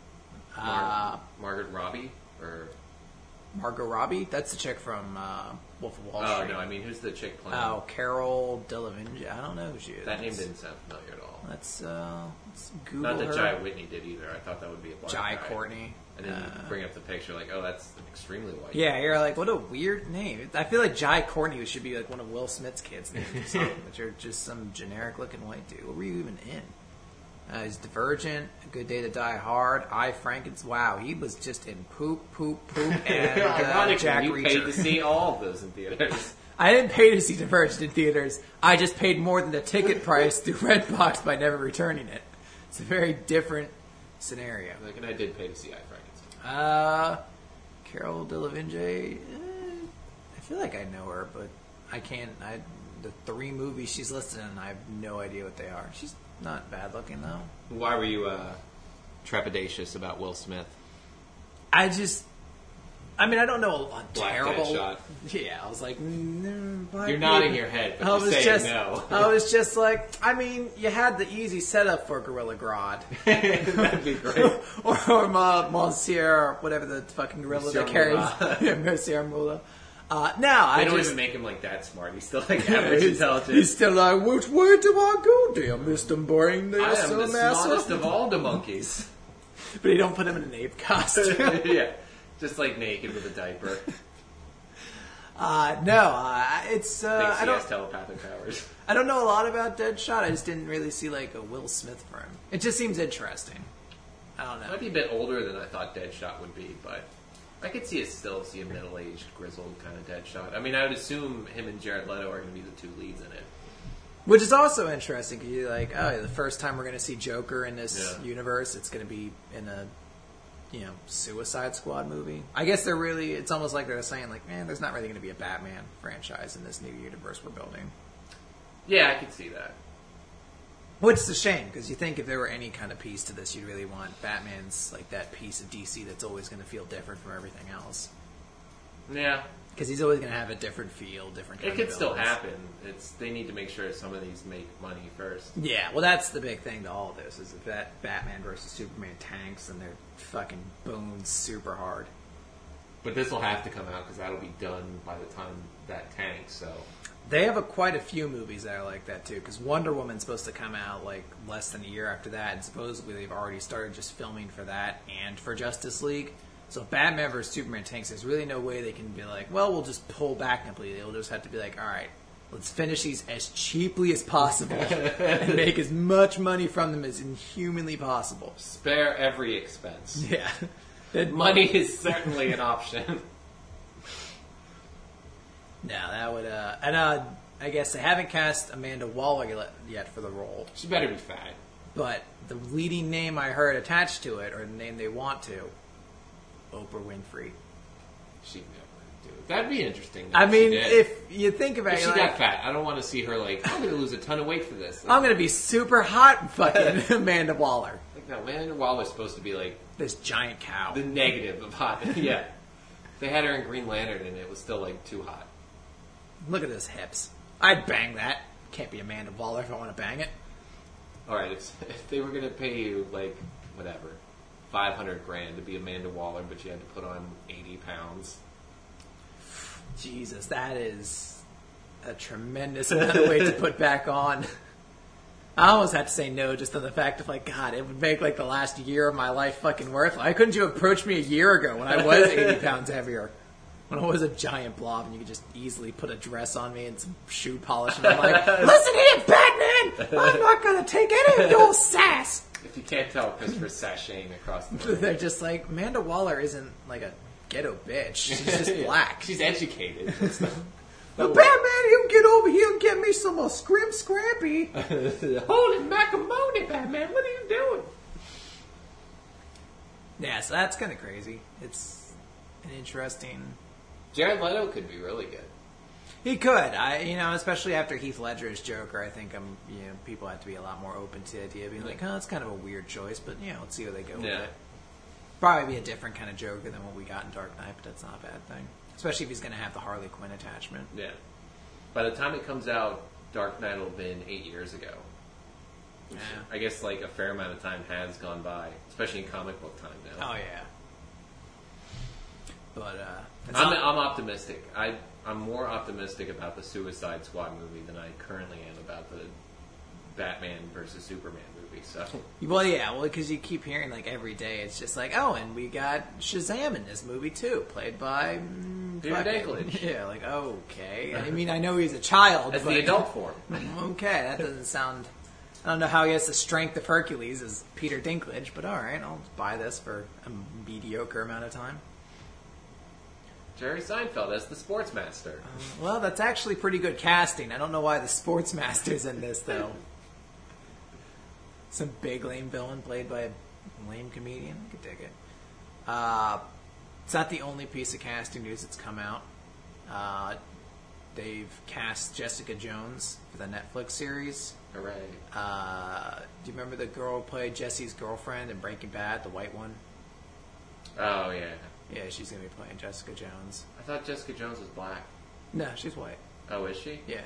Speaker 2: Margaret Robbie or
Speaker 1: Margot Robbie? That's the chick from Wolf of Wall Street.
Speaker 2: Oh no, I mean who's the chick playing?
Speaker 1: Oh, Carol Delevingne. I don't know who she is.
Speaker 2: That name didn't sound familiar at all.
Speaker 1: Let's Google
Speaker 2: Not that
Speaker 1: her.
Speaker 2: Jai Whitney did either. I thought that would be a black
Speaker 1: Jai
Speaker 2: guy.
Speaker 1: Courtney.
Speaker 2: I didn't bring up the picture like, oh, that's extremely white.
Speaker 1: Yeah, you're like, what a weird name. I feel like Jai Courtney should be like one of Will Smith's kids' names or something, but you're just some generic-looking white dude. What were you even in? He's Divergent, A Good Day to Die Hard, I, Frankenstein. Wow, he was just in Poop, and
Speaker 2: Ironically,
Speaker 1: Jack
Speaker 2: you
Speaker 1: Reacher.
Speaker 2: paid to see all of those in theaters.
Speaker 1: I didn't pay to see Divergent in theaters. I just paid more than the ticket price through Redbox by never returning it. It's a very different scenario.
Speaker 2: Like, and I did pay to see I, Frankenstein.
Speaker 1: Carol Delevingne. I feel like I know her, but I can't. The 3 movies she's listed in, I have no idea what they are. She's not bad looking though.
Speaker 2: Why were you trepidatious about Will Smith?
Speaker 1: I don't know a
Speaker 2: Black
Speaker 1: terrible.
Speaker 2: Deadshot.
Speaker 1: Yeah, I was like,
Speaker 2: You're nodding your head, but you're saying no.
Speaker 1: I was just like, I mean, you had the easy setup for Gorilla Grodd.
Speaker 2: That'd be great.
Speaker 1: or Monsieur, whatever the fucking gorilla
Speaker 2: Monsieur
Speaker 1: that carries.
Speaker 2: Moula.
Speaker 1: Yeah, Monsieur Moula.
Speaker 2: They don't even make him like that smart. He's still like average intelligence.
Speaker 1: He's still like, which way do I go, dear Mr. Brain?
Speaker 2: I am the smartest of all the monkeys.
Speaker 1: But he don't put him in an ape costume.
Speaker 2: Yeah, just like naked with a diaper.
Speaker 1: It's
Speaker 2: Thinks
Speaker 1: I
Speaker 2: he
Speaker 1: don't.
Speaker 2: has telepathic powers.
Speaker 1: I don't know a lot about Deadshot. I just didn't really see like a Will Smith for him. It just seems interesting. I don't know.
Speaker 2: Might be a bit older than I thought Deadshot would be, but I could see a middle-aged, grizzled kind of Deadshot. I mean, I would assume him and Jared Leto are going to be the two leads in it.
Speaker 1: Which is also interesting because you're like, oh, the first time we're going to see Joker in this universe, it's going to be in a, Suicide Squad movie. I guess it's almost like they're saying, like, man, there's not really going to be a Batman franchise in this new universe we're building.
Speaker 2: Yeah, I could see that.
Speaker 1: Which is a shame, because you think if there were any kind of piece to this, you'd really want Batman's, like, that piece of DC that's always going to feel different from everything else.
Speaker 2: Yeah.
Speaker 1: Because he's always going to have a different feel, different kind
Speaker 2: It could
Speaker 1: of
Speaker 2: still
Speaker 1: villains.
Speaker 2: happen. They need to make sure some of these make money first.
Speaker 1: Yeah, well, that's the big thing to all this, is if that Batman versus Superman tanks, and they're fucking boned super hard.
Speaker 2: But this will have to come out, because that'll be done by the time that tanks, so...
Speaker 1: They have quite a few movies that are like that, too, because Wonder Woman's supposed to come out, like, less than a year after that, and supposedly they've already started just filming for that and for Justice League. So if Batman vs. Superman tanks, there's really no way they can be like, well, we'll just pull back completely. They'll just have to be like, all right, let's finish these as cheaply as possible and make as much money from them as inhumanly possible.
Speaker 2: Spare every expense.
Speaker 1: Yeah.
Speaker 2: Money is certainly an option.
Speaker 1: No, that would, and I guess they haven't cast Amanda Waller yet for the role.
Speaker 2: She better be fat.
Speaker 1: But the leading name I heard attached to it, or the name they want to, Oprah Winfrey.
Speaker 2: She'd never do it. That'd be interesting.
Speaker 1: I mean, if you think about
Speaker 2: if
Speaker 1: it,
Speaker 2: she
Speaker 1: like,
Speaker 2: got fat, I don't want to see her like, I'm going to lose a ton of weight for this.
Speaker 1: I'm going to be super hot fucking Amanda Waller.
Speaker 2: Like, no, Amanda Waller's supposed to be like
Speaker 1: This giant cow.
Speaker 2: the negative of hot. Yeah. They had her in Green Lantern and it was still like too hot.
Speaker 1: Look at those hips. I'd bang that. Can't be Amanda Waller if I want to bang it.
Speaker 2: Alright, if they were going to pay you like, whatever, $500,000 to be Amanda Waller, but you had to put on 80 pounds.
Speaker 1: Jesus, that is a tremendous amount of weight to put back on. I almost had to say no just on the fact of, like, God, it would make, like, the last year of my life fucking worth. Why couldn't you approach me a year ago when I was 80 pounds heavier? When I was a giant blob and you could just easily put a dress on me and some shoe polish and I'm like, listen here, Batman! I'm not going to take any of your sass!
Speaker 2: If you can't tell, Christopher's sashaying across the room.
Speaker 1: They're just like, Amanda Waller isn't, like, a ghetto bitch. She's just black.
Speaker 2: She's educated.
Speaker 1: Well, Batman, you get over here and get me some scrimp scrappy.
Speaker 2: Holy macaroni, Batman, what are you doing?
Speaker 1: Yeah, so that's kind of crazy. It's an interesting...
Speaker 2: Jared Leto could be really good.
Speaker 1: He could, especially after Heath Ledger's Joker. I think people have to be a lot more open to the idea of being like, oh, it's kind of a weird choice, but let's see where they go with it. Probably be a different kind of Joker than what we got in Dark Knight, but that's not a bad thing. Especially if he's going to have the Harley Quinn attachment.
Speaker 2: Yeah. By the time it comes out, Dark Knight will have been 8 years ago.
Speaker 1: Yeah.
Speaker 2: I guess like a fair amount of time has gone by, especially in comic book time now.
Speaker 1: Oh yeah. But
Speaker 2: I'm optimistic. I'm more optimistic about the Suicide Squad movie than I currently am about the Batman versus Superman movie. So,
Speaker 1: because you keep hearing like every day, it's just like, oh, and we got Shazam in this movie too, played by
Speaker 2: Peter Dinklage.
Speaker 1: Yeah, like okay. I mean, I know he's a child,
Speaker 2: as
Speaker 1: but
Speaker 2: the adult form.
Speaker 1: Okay, that doesn't sound. I don't know how he has the strength of Hercules as Peter Dinklage, but all right, I'll buy this for a mediocre amount of time.
Speaker 2: Jerry Seinfeld as the Sportsmaster.
Speaker 1: Well, that's actually pretty good casting. I don't know why the Sportsmaster's in this, though. Some big lame villain played by a lame comedian. I could dig it. It's not the only piece of casting news that's come out. They've cast Jessica Jones for the Netflix series.
Speaker 2: Hooray.
Speaker 1: Do you remember the girl who played Jesse's girlfriend in Breaking Bad, the white one?
Speaker 2: Oh, yeah.
Speaker 1: Yeah, she's going to be playing Jessica Jones.
Speaker 2: I thought Jessica Jones was black.
Speaker 1: No, she's white.
Speaker 2: Oh, is she?
Speaker 1: Yeah.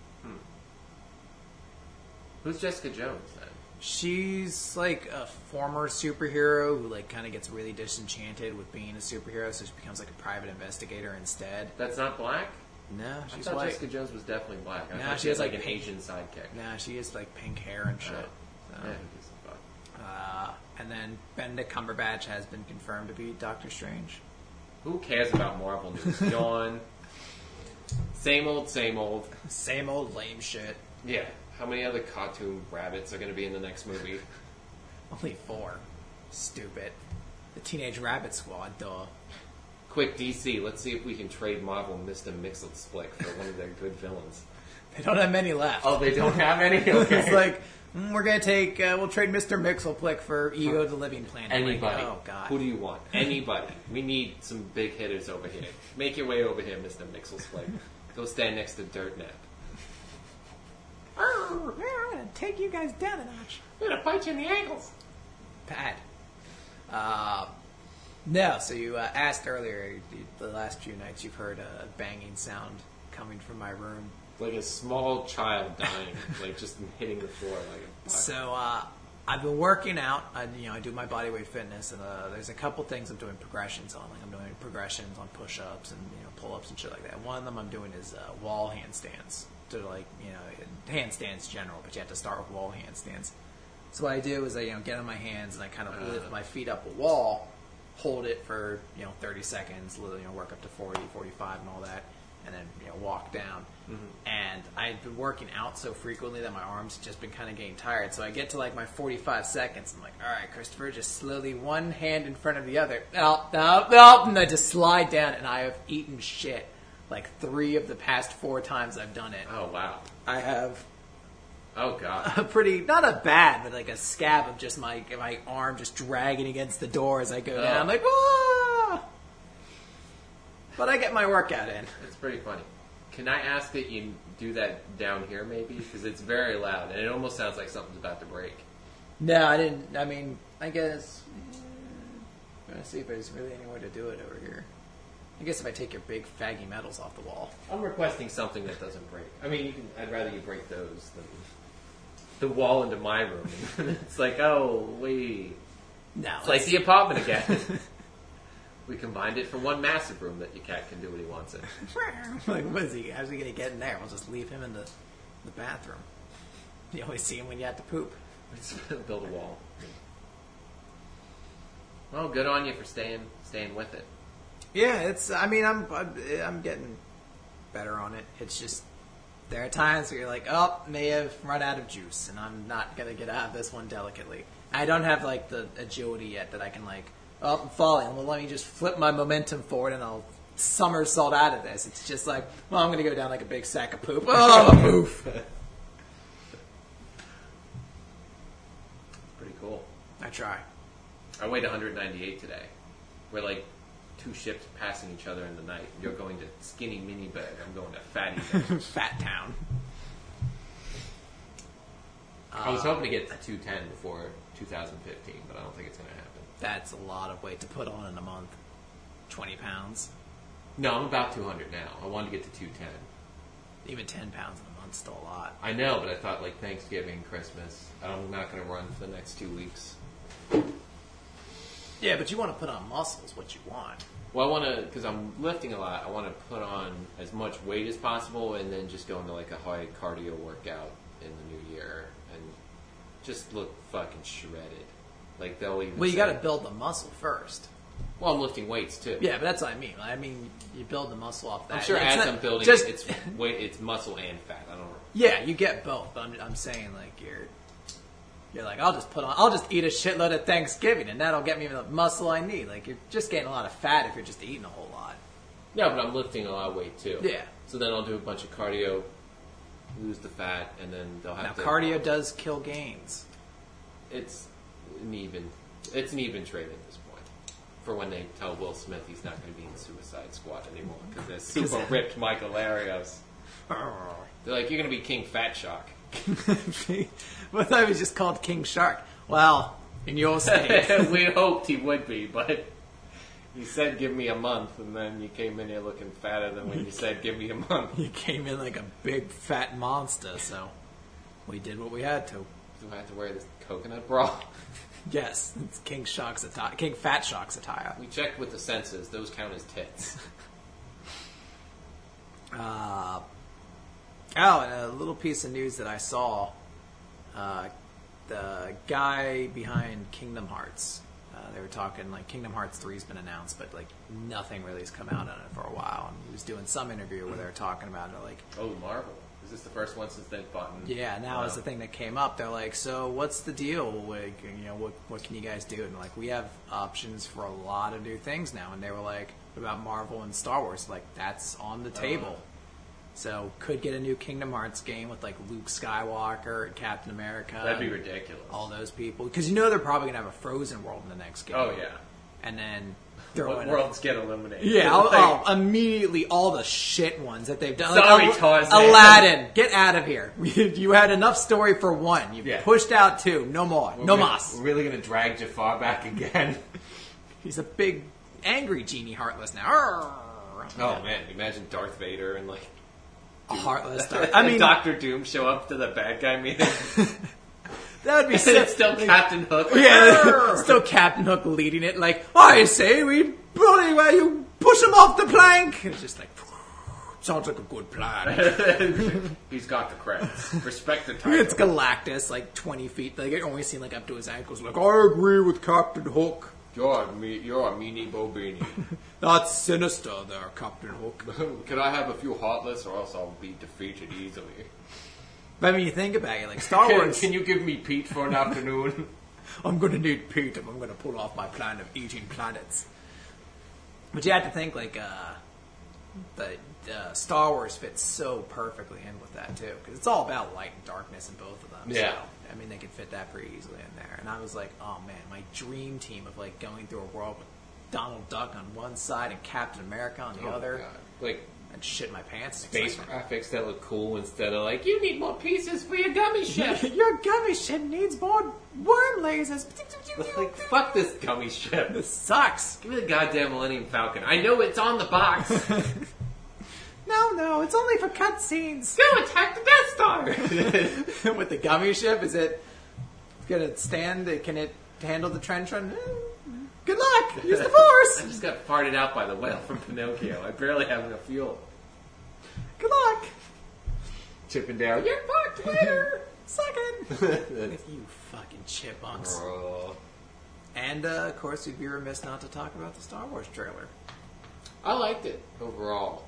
Speaker 2: Who's Jessica Jones, then?
Speaker 1: She's like a former superhero who like kind of gets really disenchanted with being a superhero, so she becomes like a private investigator instead.
Speaker 2: That's not black?
Speaker 1: No, she's
Speaker 2: I thought
Speaker 1: white.
Speaker 2: Jessica Jones was definitely black. I
Speaker 1: No,
Speaker 2: thought
Speaker 1: she
Speaker 2: she
Speaker 1: has,
Speaker 2: had like
Speaker 1: like,
Speaker 2: an
Speaker 1: pink-
Speaker 2: Asian sidekick.
Speaker 1: Nah, she has like pink hair and shit. So.
Speaker 2: Yeah, who gives a fuck?
Speaker 1: And then Benedict Cumberbatch has been confirmed to be Doctor Strange.
Speaker 2: Who cares about Marvel news? Yawn. Same old, same old.
Speaker 1: Same old lame shit.
Speaker 2: Yeah. How many other cartoon rabbits are going to be in the next movie?
Speaker 1: Only 4. Stupid. The Teenage Rabbit Squad, duh.
Speaker 2: Quick, DC, let's see if we can trade Marvel Mr. Mxyzptlk for one of their good villains.
Speaker 1: They don't have many left.
Speaker 2: Oh, they don't have any? Okay.
Speaker 1: It's like, we're going to take, we'll trade Mr. Mxyzptlk for Ego the Living Planet.
Speaker 2: Anybody.
Speaker 1: Like, oh, God.
Speaker 2: Who do you want? Anybody. We need some big hitters over here. Make your way over here, Mr. Mxyzptlk. Go stand next to Dirt Nap.
Speaker 1: I'm going to take you guys down a notch.
Speaker 2: I'm going to bite you in the ankles.
Speaker 1: Bad. No, so you asked earlier, the last few nights you've heard a banging sound coming from my room.
Speaker 2: Like a small child dying, like just hitting the floor like a buck.
Speaker 1: So I've been working out. I do my bodyweight fitness, and there's a couple things I'm doing progressions on. Like I'm doing progressions on push-ups and pull-ups and shit like that. One of them I'm doing is wall handstands. To handstands general, but you have to start with wall handstands. So what I do is I get on my hands and I kind of lift my feet up a wall, hold it for 30 seconds, work up to 40, 45 and all that, and then walk down. Mm-hmm. And I've been working out so frequently that my arms just been kind of getting tired. So I get to like my 45 seconds. I'm like, all right, Christopher, just slowly one hand in front of the other. Nope, and I just slide down, and I have eaten shit. Like 3 of the past 4 times I've done it.
Speaker 2: Oh, wow.
Speaker 1: I have
Speaker 2: Oh, God.
Speaker 1: a pretty, not a bad, but like a scab of just my arm just dragging against the door as I go down. I'm like, ah! But I get my workout in.
Speaker 2: It's pretty funny. Can I ask that you do that down here, maybe? Because it's very loud, and it almost sounds like something's about to break.
Speaker 1: No, I didn't. I mean, I guess. I'm going to see if there's really anywhere to do it over here. I guess if I take your big faggy metals off the wall.
Speaker 2: I'm requesting something that doesn't break. I mean, I'd rather you break those than the wall into my room. It's like, oh, wait.
Speaker 1: No.
Speaker 2: It's like the apartment again. We combined it for one massive room that your cat can do what he wants in.
Speaker 1: Like, what is he? How's he going to get in there? We'll just leave him in the bathroom. You always see him when you have to poop.
Speaker 2: Let's build a wall. Well, good on you for staying with it.
Speaker 1: Yeah, it's. I mean, I'm getting better on it. It's just there are times where you're like, oh, may have run out of juice, and I'm not gonna get out of this one delicately. I don't have like the agility yet that I can like, oh, I'm falling. Well, let me just flip my momentum forward, and I'll somersault out of this. It's just like, well, I'm gonna go down like a big sack of poop. Oh, poof.
Speaker 2: Pretty cool.
Speaker 1: I try.
Speaker 2: I weighed 198 today. We're like 2 ships passing each other in the night. You're going to Skinny Miniberg. I'm going to Fatty.
Speaker 1: Fat Town.
Speaker 2: I was hoping to get to 210 before 2015, but I don't think it's going to happen.
Speaker 1: That's a lot of weight to put on in a month. 20 pounds.
Speaker 2: No, I'm about 200 now. I wanted to get to 210.
Speaker 1: Even 10 pounds in a month's still a lot.
Speaker 2: I know, but I thought like Thanksgiving, Christmas, I'm not going to run for the next 2 weeks.
Speaker 1: Yeah, but you want to put on muscles, what you want.
Speaker 2: Well, I want to, because I'm lifting a lot, I want to put on as much weight as possible and then just go into like a high cardio workout in the new year and just look fucking shredded. Like they'll even
Speaker 1: Well, you got to build the muscle first.
Speaker 2: Well, I'm lifting weights too.
Speaker 1: Yeah, but that's what I mean. I mean, you build the muscle off that.
Speaker 2: I'm sure
Speaker 1: It's
Speaker 2: as
Speaker 1: not-
Speaker 2: I'm building
Speaker 1: just,
Speaker 2: it's weight, it's muscle and fat. I don't know.
Speaker 1: Yeah, you get both. But I'm saying like you're like, I'll just eat a shitload of Thanksgiving and that'll get me the muscle I need. Like you're just getting a lot of fat if you're just eating a whole lot.
Speaker 2: Yeah, but I'm lifting a lot of weight too.
Speaker 1: Yeah.
Speaker 2: So then I'll do a bunch of cardio, lose the fat, and then they'll have
Speaker 1: Now
Speaker 2: to.
Speaker 1: cardio does kill gains.
Speaker 2: It's an even trade at this point. For when they tell Will Smith he's not going to be in Suicide Squad anymore because there's super ripped Michael Larios. They're like, you're going to be King Fat Shock.
Speaker 1: Well, I thought he was just called King Shark. Well, in your state.
Speaker 2: We hoped he would be, but you said give me a month, and then you came in here looking fatter than when you said give me a month.
Speaker 1: You came in like a big fat monster, so we did what we had to.
Speaker 2: Do I have to wear this coconut bra?
Speaker 1: Yes, it's King Shark's attire. King Fat Shark's attire.
Speaker 2: We checked with the census; those count as tits.
Speaker 1: And a little piece of news that I saw, the guy behind Kingdom Hearts, They were talking like Kingdom Hearts 3's been announced, but like nothing really has come out on it for a while. And he was doing some interview where they were talking about it, like,
Speaker 2: oh, Marvel. Is this the first one since they've bought?
Speaker 1: Yeah, now is the thing that came up. They're like, so what's the deal? Like, what can you guys do? And like, we have options for a lot of new things now. And they were like, what about Marvel and Star Wars? Like, that's on the table. So could get a new Kingdom Hearts game with like Luke Skywalker and Captain America.
Speaker 2: That'd be ridiculous.
Speaker 1: All those people, because they're probably gonna have a Frozen world in the next game.
Speaker 2: Oh yeah.
Speaker 1: And then
Speaker 2: what worlds get eliminated?
Speaker 1: Yeah, immediately all the shit ones that they've done.
Speaker 2: Sorry, Tarzan.
Speaker 1: Aladdin, get out of here. You had enough story for one. You pushed out two. No more. No mas.
Speaker 2: We're really going to drag Jafar back again.
Speaker 1: He's a big, angry genie Heartless now.
Speaker 2: Oh, man. Imagine Darth Vader and, like...
Speaker 1: A Heartless Darth.
Speaker 2: I mean... Dr. Doom show up to the bad guy meeting.
Speaker 1: That would be sick.
Speaker 2: It's still Captain Hook.
Speaker 1: Yeah, still Captain Hook leading it. Like, I say, we bully where you push him off the plank. It's just like, sounds like a good plan.
Speaker 2: He's got the credits. Respect the title.
Speaker 1: It's Galactus, like 20 feet. Like, I only seen like up to his ankles. Like, I agree with Captain Hook.
Speaker 2: You're a meanie bobini.
Speaker 1: That's sinister there, Captain Hook.
Speaker 2: Can I have a few Heartless or else I'll be defeated easily?
Speaker 1: But I mean, you think about it, like Star Wars.
Speaker 2: Can you give me Pete for an afternoon?
Speaker 1: I'm going to need Pete if I'm going to pull off my plan of eating planets. But you have to think, like, Star Wars fits so perfectly in with that, too. Because it's all about light and darkness in both of them.
Speaker 2: Yeah.
Speaker 1: So, I mean, they could fit that pretty easily in there. And I was like, oh, man, my dream team of, like, going through a world with Donald Duck on one side and Captain America on the other.
Speaker 2: God. Like...
Speaker 1: I'd shit my pants.
Speaker 2: Space graphics that look cool instead of like, you need more pieces for your gummy ship.
Speaker 1: Your gummy ship needs more worm lasers.
Speaker 2: Like, fuck this gummy ship.
Speaker 1: This sucks.
Speaker 2: Give me the goddamn Millennium Falcon. I know it's on the box.
Speaker 1: No, it's only for cutscenes.
Speaker 2: Go attack the Death Star.
Speaker 1: With the gummy ship, is it gonna stand? Can it handle the trench run? Good luck. Use the Force.
Speaker 2: I just got farted out by the whale from Pinocchio. I barely have enough fuel.
Speaker 1: Good luck.
Speaker 2: Chippendale. You're fucked later.
Speaker 1: Second. You fucking chipmunks. And, of course, we'd be remiss not to talk about the Star Wars trailer.
Speaker 2: I liked it, overall.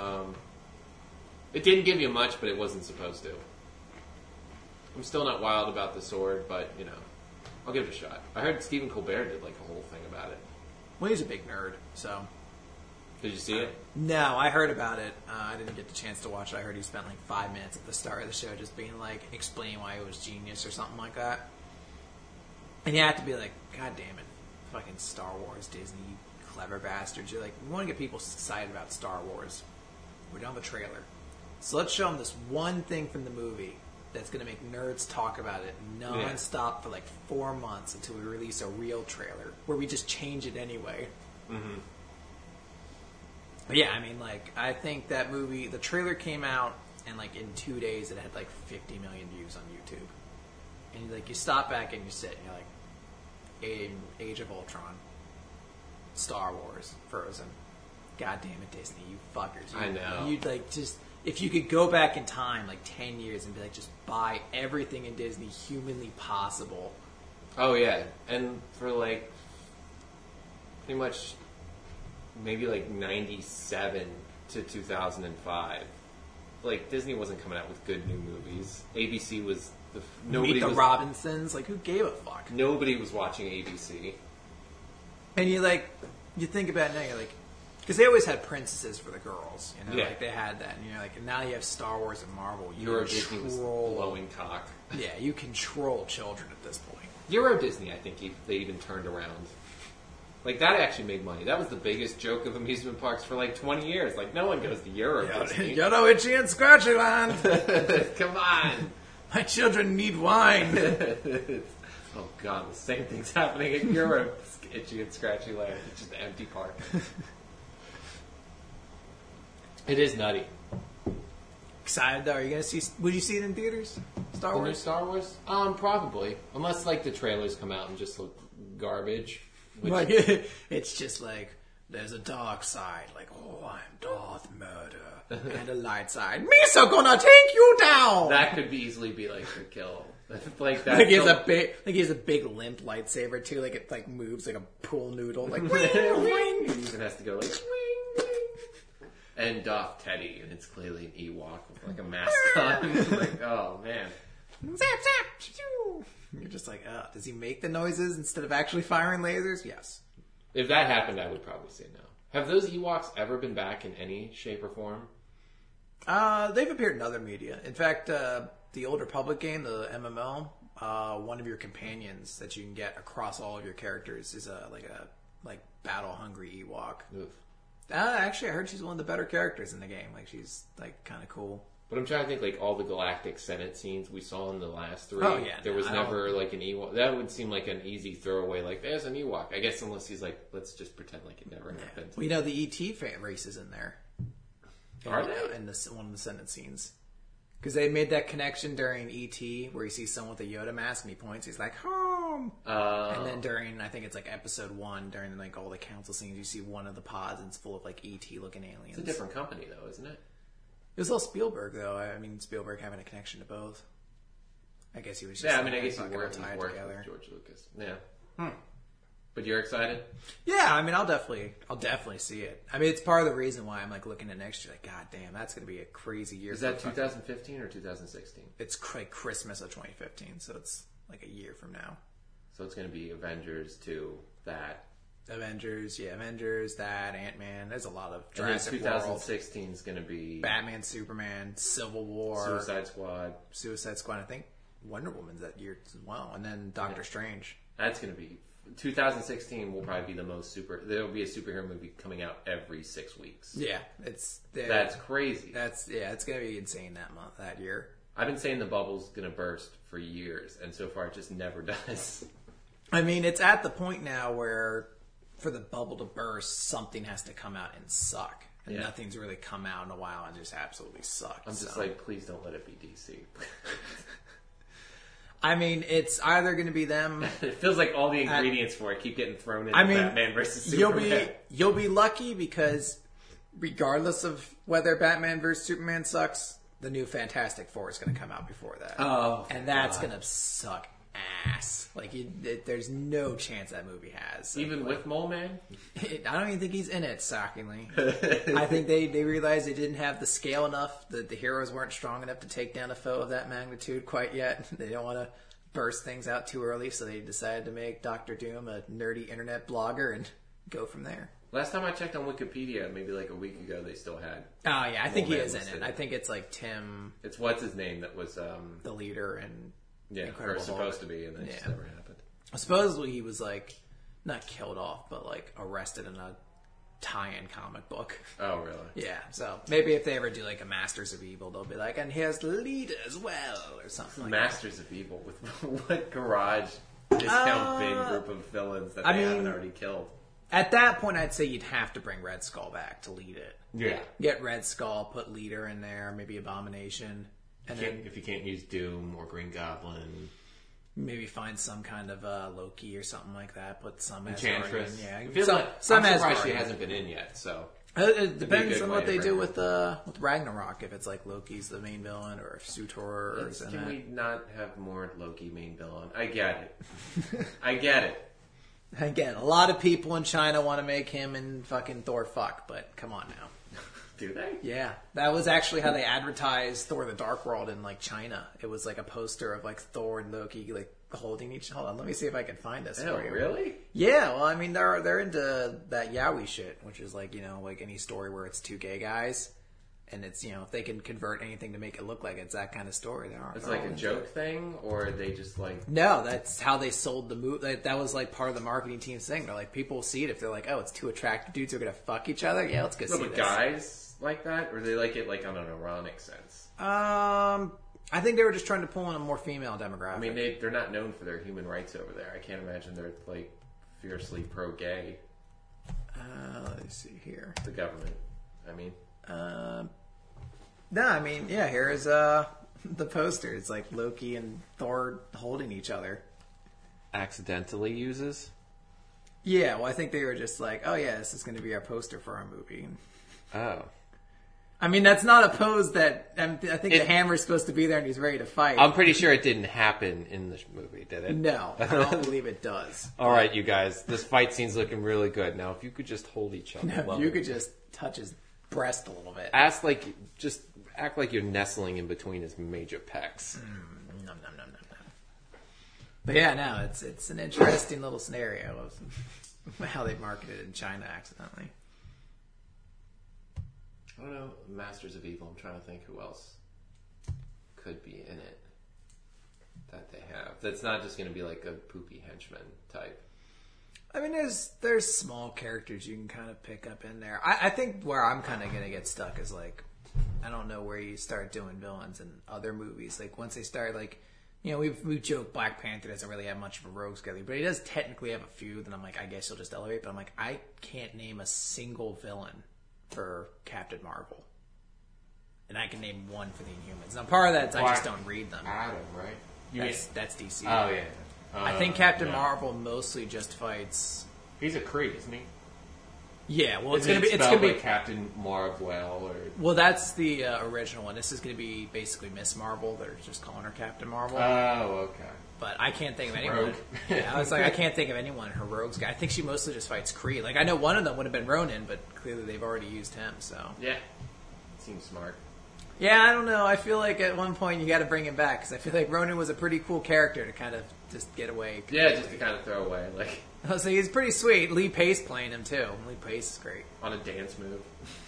Speaker 2: It didn't give you much, but it wasn't supposed to. I'm still not wild about the sword, but, I'll give it a shot. I heard Stephen Colbert did, like, a whole thing about it.
Speaker 1: Well, he's a big nerd, so...
Speaker 2: Did you see it?
Speaker 1: No, I heard about it. I didn't get the chance to watch it. I heard he spent like 5 minutes at the start of the show just being like, explaining why he was genius or something like that. And you have to be like, God damn it, fucking Star Wars, Disney, you clever bastards. You're like, we want to get people excited about Star Wars. We're done with the trailer. So let's show them this one thing from the movie that's going to make nerds talk about it non-stop for like 4 months until we release a real trailer where we just change it anyway.
Speaker 2: Mm-hmm.
Speaker 1: But yeah, I mean, like, I think that movie, the trailer came out, and, like, in 2 days it had, like, 50 million views on YouTube. And, like, you stop back and you sit, and you're like, Age of Ultron, Star Wars, Frozen, God damn it, Disney, you fuckers.
Speaker 2: I know.
Speaker 1: You'd, like, just, if you could go back in time, like, 10 years and be like, just buy everything in Disney humanly possible.
Speaker 2: Oh, yeah. And for, like, pretty much... maybe like 97 to 2005. Like, Disney wasn't coming out with good new movies. ABC was...
Speaker 1: Meet the Robinsons. Like, who gave a fuck?
Speaker 2: Nobody was watching ABC.
Speaker 1: And you think about it now, you're like... Because they always had princesses for the girls. Like, they had that. And you're like, and now you have Star Wars and Marvel.
Speaker 2: Euro Disney was blowing cock.
Speaker 1: Yeah, you control children at this point.
Speaker 2: Euro Disney, I think they even turned around. Like, that actually made money. That was the biggest joke of amusement parks for, like, 20 years. Like, no one goes to Euro Disney.
Speaker 1: Euro Itchy and Scratchy Land!
Speaker 2: Come on!
Speaker 1: My children need wine!
Speaker 2: Oh, God, the same thing's happening at Euro Itchy and Scratchy Land. It's just an empty park. It is nutty.
Speaker 1: Excited, though. Are you going to see... Would you see it in theaters? Star Wars?
Speaker 2: The new Star Wars? Probably. Unless, like, the trailers come out and just look garbage.
Speaker 1: Like, it's just like, there's a dark side. Like, oh, I'm Darth Murder. and a light side. Misa gonna take you down.
Speaker 2: That could easily be like the kill. Like that.
Speaker 1: Like he has a big limp lightsaber too. Like it like moves like a pool noodle. Like wing,
Speaker 2: He even has to go like wing, wing. And Darth Teddy, and it's clearly an Ewok with like a mask on. Like, oh man.
Speaker 1: Zap zap. Shoo. You're just like, oh, does he make the noises instead of actually firing lasers? Yes.
Speaker 2: If that happened, I would probably say no. Have those Ewoks ever been back in any shape or form?
Speaker 1: They've appeared in other media. In fact, the Old Republic game, the MMO, one of your companions that you can get across all of your characters is a battle hungry Ewok.
Speaker 2: Oof.
Speaker 1: Actually, I heard she's one of the better characters in the game. Like she's like kind of cool.
Speaker 2: But I'm trying to think, like, all the Galactic Senate scenes we saw in the last three.
Speaker 1: Oh, yeah,
Speaker 2: there was never, like, an Ewok. That would seem like an easy throwaway, like, there's an Ewok. I guess unless he's like, let's just pretend like it never happened.
Speaker 1: Well, you know, the E.T. race is in there.
Speaker 2: Are they?
Speaker 1: In one of the Senate scenes. Because they made that connection during E.T. where you see someone with a Yoda mask and he points, he's like, home! And then during, I think it's like episode 1, during like all the council scenes, you see one of the pods and it's full of like E.T. looking aliens.
Speaker 2: It's a different company, though, isn't it?
Speaker 1: It was all Spielberg, though. I mean, Spielberg having a connection to both. I guess he was just...
Speaker 2: Yeah, I mean, I guess he worked
Speaker 1: tied
Speaker 2: with
Speaker 1: together.
Speaker 2: George Lucas. Yeah. But you're excited?
Speaker 1: Yeah, I mean, I'll definitely see it. I mean, it's part of the reason why I'm like looking at next year, like, God damn, that's going to be a crazy year.
Speaker 2: Is that 2015 or 2016?
Speaker 1: It's like Christmas of 2015, so it's like a year from now.
Speaker 2: So it's going to be Avengers 2, that.
Speaker 1: Avengers, that, Ant-Man. There's a lot of
Speaker 2: And then
Speaker 1: Jurassic
Speaker 2: 2016 is going to be
Speaker 1: Batman, Superman, Civil War,
Speaker 2: Suicide Squad.
Speaker 1: I think Wonder Woman's that year as well, and then Doctor Strange.
Speaker 2: That's going to be 2016 will probably be the most there'll be a superhero movie coming out every 6 weeks.
Speaker 1: Yeah,
Speaker 2: that's crazy.
Speaker 1: It's gonna be insane that year.
Speaker 2: I've been saying the bubble's gonna burst for years, and so far it just never does.
Speaker 1: I mean, it's at the point now where for the bubble to burst, something has to come out and suck. And nothing's really come out in a while and just absolutely sucked.
Speaker 2: I'm just like, please don't let it be DC.
Speaker 1: I mean, it's either going to be them.
Speaker 2: It feels like all the ingredients for it keep getting thrown into Batman versus Superman.
Speaker 1: You'll be lucky because regardless of whether Batman versus Superman sucks, the new Fantastic Four is going to come out before that.
Speaker 2: Oh,
Speaker 1: and that's going to suck ass. Like, there's no chance that movie has.
Speaker 2: Even with Mole Man?
Speaker 1: I don't even think he's in it, shockingly. I think they realized they didn't have the scale enough, that the heroes weren't strong enough to take down a foe of that magnitude quite yet. They don't want to burst things out too early, so they decided to make Dr. Doom a nerdy internet blogger and go from there.
Speaker 2: Last time I checked on Wikipedia, maybe like a week ago, they still had...
Speaker 1: Oh, yeah, I think he is in it. I think it's like Tim...
Speaker 2: It's what's his name that was...
Speaker 1: the leader and...
Speaker 2: Yeah, or supposed to be, and then it just never happened.
Speaker 1: Supposedly he was like, not killed off, but like arrested in a tie-in comic book.
Speaker 2: Oh, really?
Speaker 1: Yeah, so maybe if they ever do like a Masters of Evil, they'll be like, and he has the leader as well, or something like
Speaker 2: Masters of Evil, with what garage discount bin group of villains that they haven't already killed?
Speaker 1: At that point, I'd say you'd have to bring Red Skull back to lead it.
Speaker 2: Yeah.
Speaker 1: Get Red Skull, put Leader in there, maybe Abomination. And then
Speaker 2: if you can't use Doom or Green Goblin,
Speaker 1: maybe find some kind of Loki or something like that. Put some
Speaker 2: Enchantress.
Speaker 1: Yeah,
Speaker 2: some I'm surprised she hasn't been in yet. So
Speaker 1: it depends on what they do with Ragnarok. If it's like Loki's the main villain, or if Sutor is in
Speaker 2: Can
Speaker 1: that.
Speaker 2: we not have more Loki main villain? I get it. I get it.
Speaker 1: Again, a lot of people in China want to make him and fucking Thor fuck, but come on now.
Speaker 2: Do they?
Speaker 1: Yeah, that was actually how they advertised Thor: The Dark World in like China. It was like a poster of like Thor and Loki like holding each. Hold on, let me see if I can find this for you.
Speaker 2: Really?
Speaker 1: Yeah. Well, I mean, they're into that yaoi shit, which is like like any story where it's two gay guys, and it's if they can convert anything to make it look like it's that kind of story, they are.
Speaker 2: It's like a joke thing, or are they just like...
Speaker 1: No, that's how they sold the movie. That was like part of the marketing team's thing. They're like, people will see it if they're like, oh, it's two attractive dudes who are gonna fuck each other. Yeah, let's go see this.
Speaker 2: Guys like that, or they like it like on an ironic sense?
Speaker 1: I think they were just trying to pull in a more female demographic.
Speaker 2: I mean, they're not known for their human rights over there. I can't imagine they're like fiercely pro-gay.
Speaker 1: Let me see here.
Speaker 2: The government, I mean.
Speaker 1: No, I mean, yeah, here's the poster. It's like Loki and Thor holding each other.
Speaker 2: Accidentally uses?
Speaker 1: Yeah, well, I think they were just like, oh yeah, this is going to be our poster for our movie.
Speaker 2: Oh.
Speaker 1: I mean, that's not a pose that... I think the hammer's supposed to be there and he's ready to fight.
Speaker 2: I'm pretty sure it didn't happen in the movie, did it?
Speaker 1: No, I don't believe it does.
Speaker 2: All right, you guys. This fight scene's looking really good. Now, if you could just hold each other.
Speaker 1: No, you could just touch his breast a little bit.
Speaker 2: Just act like you're nestling in between his major pecs.
Speaker 1: Nom, nom, nom, nom, nom. But yeah, no, it's an interesting little scenario of how they marketed it in China accidentally.
Speaker 2: I don't know. Masters of Evil. I'm trying to think who else could be in it that they have. That's not just going to be like a poopy henchman type.
Speaker 1: I mean, there's small characters you can kind of pick up in there. I think where I'm kind of going to get stuck is like, I don't know where you start doing villains in other movies. Like once they start like, you know, we've joked Black Panther doesn't really have much of a rogues gallery, but he does technically have a few. Then I'm like, I guess he'll just elevate. But I'm like, I can't name a single villain for Captain Marvel, and I can name one for the Inhumans. Now, part of that is I just don't read them.
Speaker 2: Adam, right?
Speaker 1: That's DC.
Speaker 2: Oh yeah.
Speaker 1: I think Captain Marvel mostly just fights.
Speaker 2: He's a Kree, isn't he?
Speaker 1: Yeah, well, it's
Speaker 2: gonna be Captain Marvel or.
Speaker 1: Well, that's the original one. This is gonna be basically Miss Marvel. They're just calling her Captain Marvel.
Speaker 2: Oh, okay.
Speaker 1: But I can't think of anyone.
Speaker 2: Rogue.
Speaker 1: Yeah, I was like, I can't think of anyone. Her rogues guy. I think she mostly just fights Kree. Like I know one of them would have been Ronin, but clearly they've already used him. So
Speaker 2: yeah, seems smart.
Speaker 1: Yeah, I don't know. I feel like at one point you got to bring him back because I feel like Ronin was a pretty cool character to kind of just get away.
Speaker 2: Yeah, just to kind of throw away. Like,
Speaker 1: so he's pretty sweet. Lee Pace playing him too. Lee Pace is great
Speaker 2: on a dance move.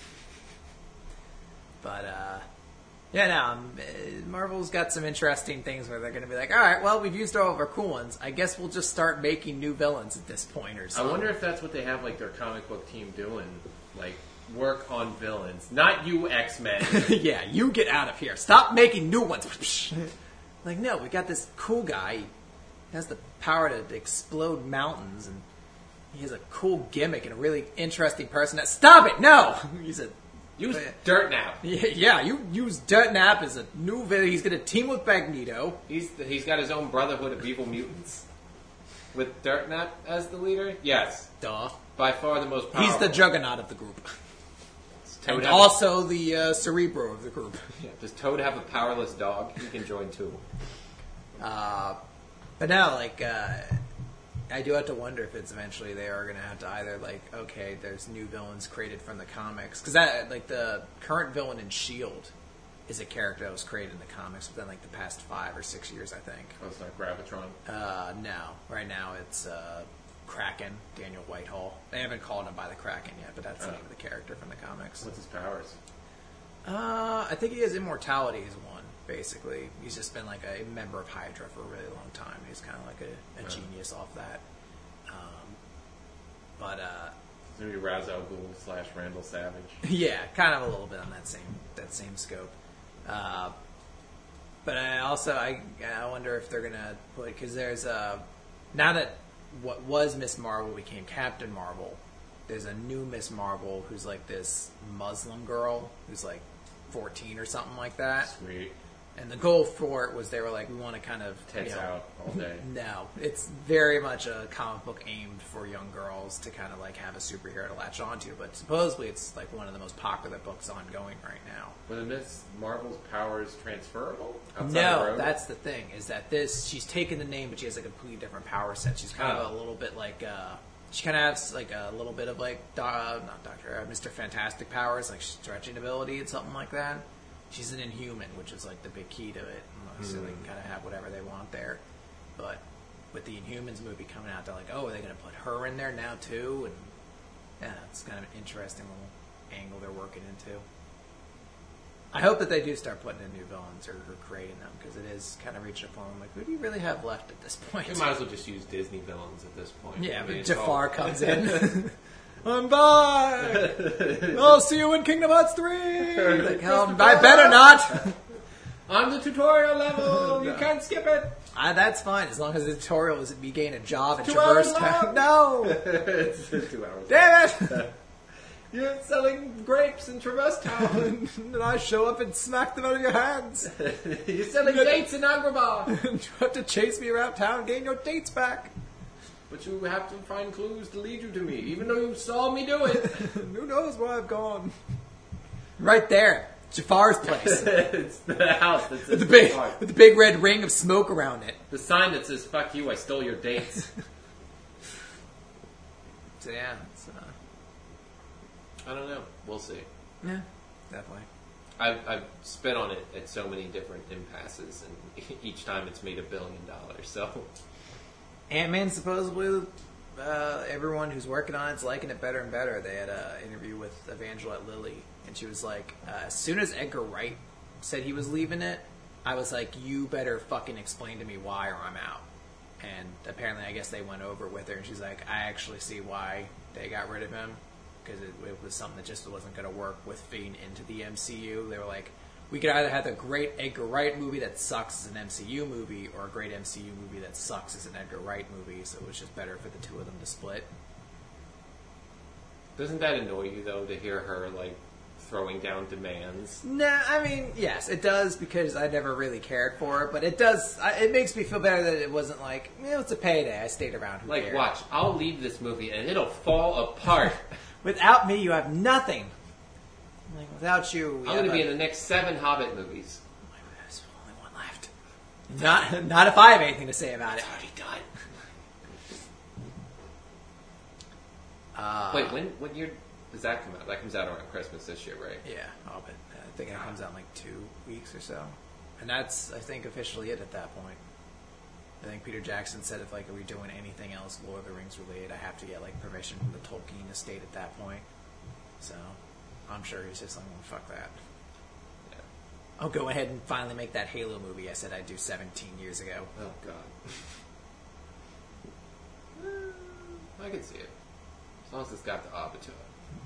Speaker 1: But yeah, no, Marvel's got some interesting things where they're going to be like, all right, well, we've used all of our cool ones. I guess we'll just start making new villains at this point or something.
Speaker 2: I wonder if that's what they have like their comic book team doing, like. Work on villains, not you X-Men.
Speaker 1: Yeah, you get out of here. Stop making new ones. Like, no, we got this cool guy. He has the power to explode mountains, and he has a cool gimmick and a really interesting person. Stop it! No!
Speaker 2: Use Dirt Nap.
Speaker 1: Yeah, you use Dirt Nap as a new villain. He's going to team with Magneto.
Speaker 2: He's got his own Brotherhood of Evil Mutants. With Dirt Nap as the leader? Yes.
Speaker 1: Duh.
Speaker 2: By far the most powerful.
Speaker 1: He's the juggernaut of the group. And also the Cerebro of the group.
Speaker 2: Yeah. Does Toad have a powerless dog? He can join too.
Speaker 1: But now, like, I do have to wonder if it's eventually they are going to have to either, like, okay, there's new villains created from the comics. Because that, like, the current villain in S.H.I.E.L.D. is a character that was created in the comics within, like, the past 5 or 6 years, I think.
Speaker 2: Oh, it's not Gravitron?
Speaker 1: No. Right now it's Kraken, Daniel Whitehall. They haven't called him by the Kraken yet, but that's the name of the character from the comics.
Speaker 2: What's his powers?
Speaker 1: I think he has immortality as one, basically. He's just been like a member of Hydra for a really long time. He's kind of like a genius off that.
Speaker 2: It's going to be Ra's al Ghul / Randall Savage.
Speaker 1: Yeah, kind of a little bit on that same scope. But I wonder if they're going to put... Because there's... now that what was Miss Marvel became Captain Marvel, there's a new Miss Marvel who's like this Muslim girl who's like 14 or something like that.
Speaker 2: Sweet.
Speaker 1: And the goal for it was they were like, we want to kind of...
Speaker 2: Tits out all day.
Speaker 1: No. It's very much a comic book aimed for young girls to kind of like have a superhero to latch onto. But supposedly it's like one of the most popular books ongoing right now.
Speaker 2: Were the Miss Marvel's powers transferable?
Speaker 1: No, that's the thing. Is that she's taken the name, but she has a completely different power set. She's kind of a little bit like... she kind of has like a little bit of like... Mr. Fantastic powers, like stretching ability and something like that. She's an Inhuman, which is like the big key to it. So they can kind of have whatever they want there. But with the Inhumans movie coming out, they're like, oh, are they going to put her in there now too? And yeah, it's kind of an interesting little angle they're working into. I hope that they do start putting in new villains or creating them, because it is kind of reaching a point where I'm like, who do you really have left at this point?
Speaker 2: You might as well just use Disney villains at this point.
Speaker 1: Yeah, but Jafar comes in. I'm back! I'll see you in Kingdom Hearts 3! Like, I better not!
Speaker 2: On the tutorial level! You can't skip it!
Speaker 1: That's fine, as long as the tutorial is me gain a job and
Speaker 2: 2
Speaker 1: traverse
Speaker 2: hours
Speaker 1: town.
Speaker 2: long.
Speaker 1: No!
Speaker 2: It's 2 hours.
Speaker 1: Damn it!
Speaker 2: You're selling grapes in Traverse Town.
Speaker 1: And I show up and smack them out of your hands.
Speaker 2: You're selling dates in Agrabah.
Speaker 1: You have to chase me around town and gain your dates back.
Speaker 2: But you have to find clues to lead you to me, even though you saw me do it.
Speaker 1: Who knows where I've gone? Right there. Jafar's place.
Speaker 2: It's the house that says
Speaker 1: with
Speaker 2: Jafar.
Speaker 1: the big red ring of smoke around it.
Speaker 2: The sign that says "Fuck you, I stole your dates."
Speaker 1: So yeah, it's,
Speaker 2: I don't know. We'll see.
Speaker 1: yeah, definitely.
Speaker 2: I've spit on it at so many different impasses, and each time it's made $1 billion. So
Speaker 1: Ant-Man supposedly, everyone who's working on it's liking it better and better. They had an interview with Evangelette Lilly, and she was like, as soon as Edgar Wright said he was leaving it, I was like, you better fucking explain to me why or I'm out. And apparently, I guess they went over with her, and she's like, I actually see why they got rid of him, because it was something that just wasn't going to work with fitting into the MCU. They were like, we could either have a great Edgar Wright movie that sucks as an MCU movie, or a great MCU movie that sucks as an Edgar Wright movie, so it was just better for the two of them to split.
Speaker 2: doesn't that annoy you though to hear her like throwing down demands?
Speaker 1: Nah, I mean, yes, it does, because I never really cared for it, but it does, it makes me feel better that it wasn't like, it's a payday, I stayed around, who
Speaker 2: Like,
Speaker 1: cared?
Speaker 2: watch, I'll leave this movie and it'll fall apart.
Speaker 1: Without me, you have nothing. Like, without you,
Speaker 2: I'm going to be in the next 7 Hobbit movies.
Speaker 1: There's only one left. Not if I have anything to say about it.
Speaker 2: It's already done. Wait, what year does that come out? That comes out around Christmas this year, right?
Speaker 1: Yeah, Hobbit. I think it comes out in like 2 weeks or so. And that's, I think, officially it at that point. I think Peter Jackson said if, like, are we doing anything else Lord of the Rings related, I have to get, like, permission from the Tolkien estate at that point. So, I'm sure he's just like, well, fuck that.
Speaker 2: Yeah.
Speaker 1: I'll go ahead and finally make that Halo movie I said I'd do 17 years ago.
Speaker 2: Oh, God. I can see it. As long as it's got the Hobbit to it.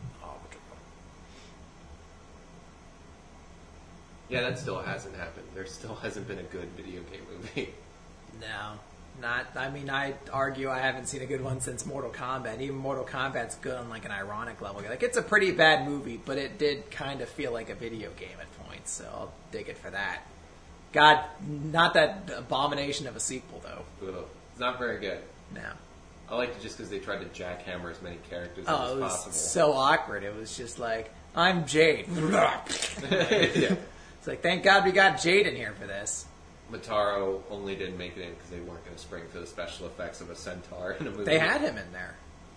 Speaker 2: Yeah, that still hasn't happened. There still hasn't been a good video game movie.
Speaker 1: No. Not, I mean, I argue I haven't seen a good one since Mortal Kombat. Even Mortal Kombat's good on, like, an ironic level. Like, it's a pretty bad movie, but it did kind of feel like a video game at points, so I'll dig it for that. God, not that abomination of a sequel, though.
Speaker 2: Ugh. It's not very good.
Speaker 1: No.
Speaker 2: I liked it just because they tried to jackhammer as many characters
Speaker 1: Oh,
Speaker 2: as
Speaker 1: it was
Speaker 2: possible.
Speaker 1: so awkward. It was just like, I'm Jade.
Speaker 2: Yeah.
Speaker 1: It's like, thank God we got Jade in here for this.
Speaker 2: Motaro only didn't make it in because they weren't going to spring for the special effects of a centaur in a movie.
Speaker 1: They had him in there.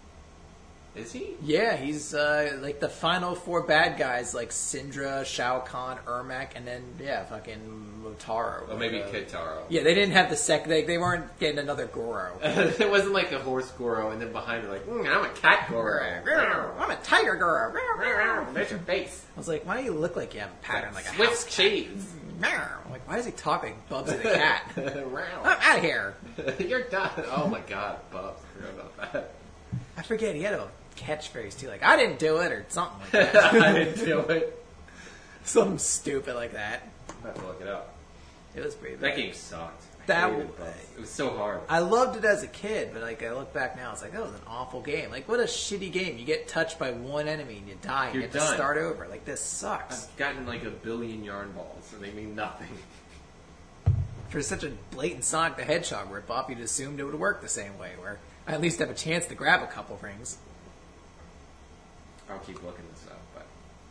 Speaker 2: Is he?
Speaker 1: Yeah, he's like the final 4 bad guys, like Syndra, Shao Kahn, Ermac, and then, yeah, fucking Motaro.
Speaker 2: Or maybe Kitaro.
Speaker 1: Yeah, they didn't have the they weren't getting another Goro.
Speaker 2: It wasn't like a horse Goro and then behind it like, I'm a cat Goro.
Speaker 1: I'm a tiger Goro.
Speaker 2: There's your face.
Speaker 1: I was like, why do you look like you have a pattern like a
Speaker 2: Swiss
Speaker 1: house
Speaker 2: cheese.
Speaker 1: cat? I'm like, why does he talk like Bubsy the cat?
Speaker 2: Wow.
Speaker 1: I'm out of here.
Speaker 2: You're done. Oh my God, Bubs. I forgot about that.
Speaker 1: I forget, he had a catchphrase too, like, I didn't do it, or something like that.
Speaker 2: I didn't do it.
Speaker 1: Something stupid like that.
Speaker 2: I have to look it up.
Speaker 1: It was pretty bad.
Speaker 2: That game sucked.
Speaker 1: That
Speaker 2: it was so hard.
Speaker 1: I loved it as a kid, but like I look back now, it's like, that was an awful game. Like, what a shitty game. You get touched by one enemy and you die and
Speaker 2: You're
Speaker 1: you have
Speaker 2: done.
Speaker 1: to start over. Like, this sucks.
Speaker 2: I've gotten like 1 billion yarn balls and they mean nothing.
Speaker 1: For such a blatant Sonic the Hedgehog ripoff, you'd assumed it would work the same way, where I at least have a chance to grab a couple rings.
Speaker 2: I'll keep looking this up, but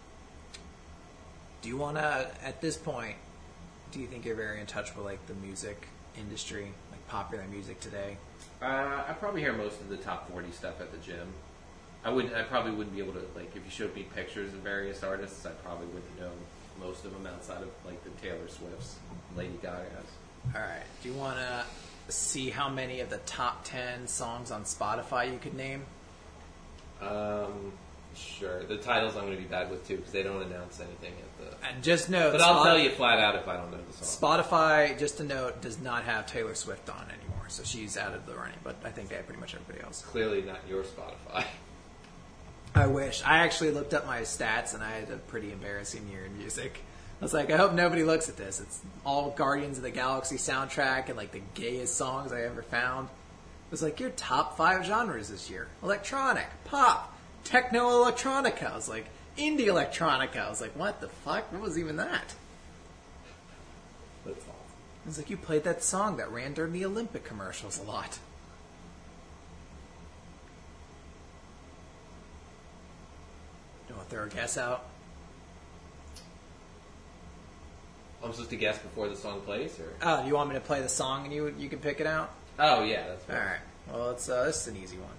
Speaker 1: Do you want to, at this point, do you think you're very in touch with like the music industry, like popular music today?
Speaker 2: I probably hear most of the top 40 stuff at the gym. I probably wouldn't be able to, like, if you showed me pictures of various artists, I probably wouldn't know most of them outside of like the Taylor Swifts, Lady Gaga's.
Speaker 1: All right. Do you want to see how many of the top 10 songs on Spotify you could name?
Speaker 2: Sure. The titles I'm going to be bad with too because they don't announce anything at the.
Speaker 1: And just note,
Speaker 2: But I'll tell you flat out if I don't know the song.
Speaker 1: Spotify, just to note, does not have Taylor Swift on anymore, so she's out of the running. But I think they have pretty much everybody else.
Speaker 2: Clearly not your Spotify.
Speaker 1: I wish. I actually looked up my stats, and I had a pretty embarrassing year in music. I was like, I hope nobody looks at this. It's all Guardians of the Galaxy soundtrack and like the gayest songs I ever found. It was like your top 5 genres this year: electronic, pop, techno electronica. I was like, indie electronica. I was like, what the fuck? What was even that?
Speaker 2: That's awesome.
Speaker 1: I was like, you played that song that ran during the Olympic commercials a lot. You want to throw a guess out?
Speaker 2: I'm supposed to guess before the song plays, or?
Speaker 1: Oh, you want me to play the song and you can pick it out?
Speaker 2: Oh yeah, that's
Speaker 1: All
Speaker 2: right.
Speaker 1: right. Well, it's this is an easy one.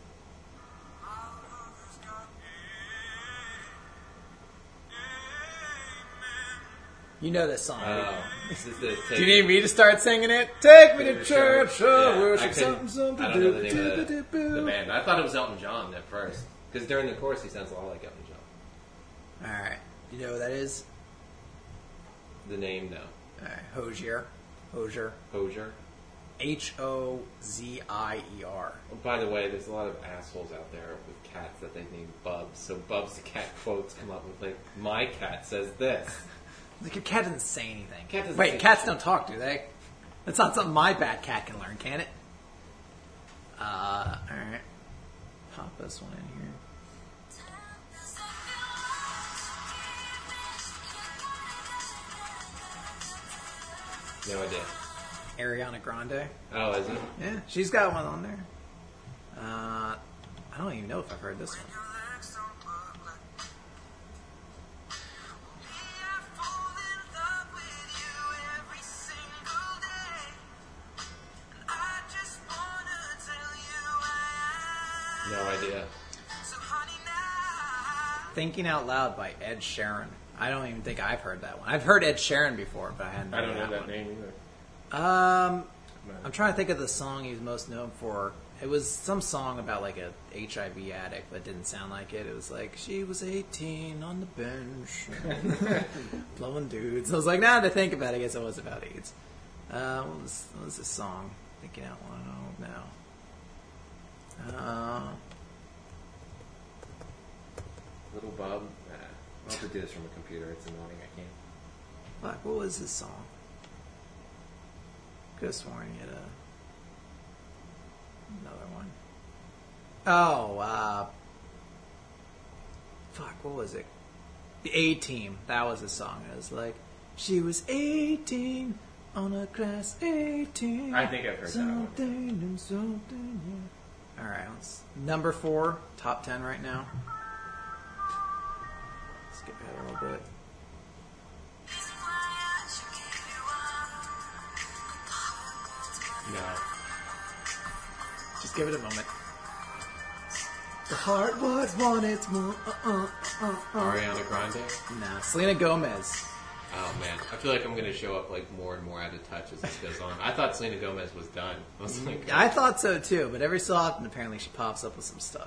Speaker 1: You know this song.
Speaker 2: This is the.
Speaker 1: Do you need me to start singing it? Take me to church,
Speaker 2: Yeah,
Speaker 1: worship
Speaker 2: I
Speaker 1: something, something.
Speaker 2: I don't know the name of the band. I thought it was Elton John at first, because during the chorus he sounds a lot like Elton John.
Speaker 1: All right. You know what that is?
Speaker 2: The name, no.
Speaker 1: All right. Hozier.
Speaker 2: Hozier.
Speaker 1: Hozier.
Speaker 2: Oh, by the way, there's a lot of assholes out there with cats that they name Bubs. So Bubs the cat quotes come up with like, "My cat says this."
Speaker 1: Like your cat doesn't say anything.
Speaker 2: Cat doesn't
Speaker 1: Wait,
Speaker 2: say
Speaker 1: cats
Speaker 2: shit.
Speaker 1: don't talk, do they? That's not something my bad cat can learn, can it? All right. Pop this one in here.
Speaker 2: No idea.
Speaker 1: Ariana Grande.
Speaker 2: Oh, is it?
Speaker 1: Yeah, she's got one on there. I don't even know if I've heard this one.
Speaker 2: No idea.
Speaker 1: Thinking Out Loud by Ed Sheeran. I don't even think I've heard that one. I've heard Ed Sheeran before, but I hadn't heard
Speaker 2: I don't know that
Speaker 1: one.
Speaker 2: name either.
Speaker 1: I'm trying to think of the song he was most known for. It was some song about like a HIV addict, but didn't sound like it. It was like, she was 18 on the bench, blowing dudes. I was like, now to think about it, I guess it was about AIDS. What was this song? Thinking Out Loud now.
Speaker 2: Little Bub. I'll have to do this from a computer. It's annoying. I can't.
Speaker 1: Fuck, what was this song? Could have sworn he had another one. Oh, fuck, what was it? The A-Team. That was the song. It was like, she was 18 on a class 18.
Speaker 2: I think I've heard that one.
Speaker 1: Something and something, yeah. All right, number 4, top 10 right now. Skip ahead a little bit.
Speaker 2: No.
Speaker 1: Just give it a moment. The heart would want it more.
Speaker 2: Ariana Grande?
Speaker 1: No, Selena Gomez.
Speaker 2: Oh man, I feel like I'm going to show up like more and more out of touch as this goes on. I thought Selena Gomez was done. I was like,
Speaker 1: I thought so too, but every so often apparently she pops up with some stuff.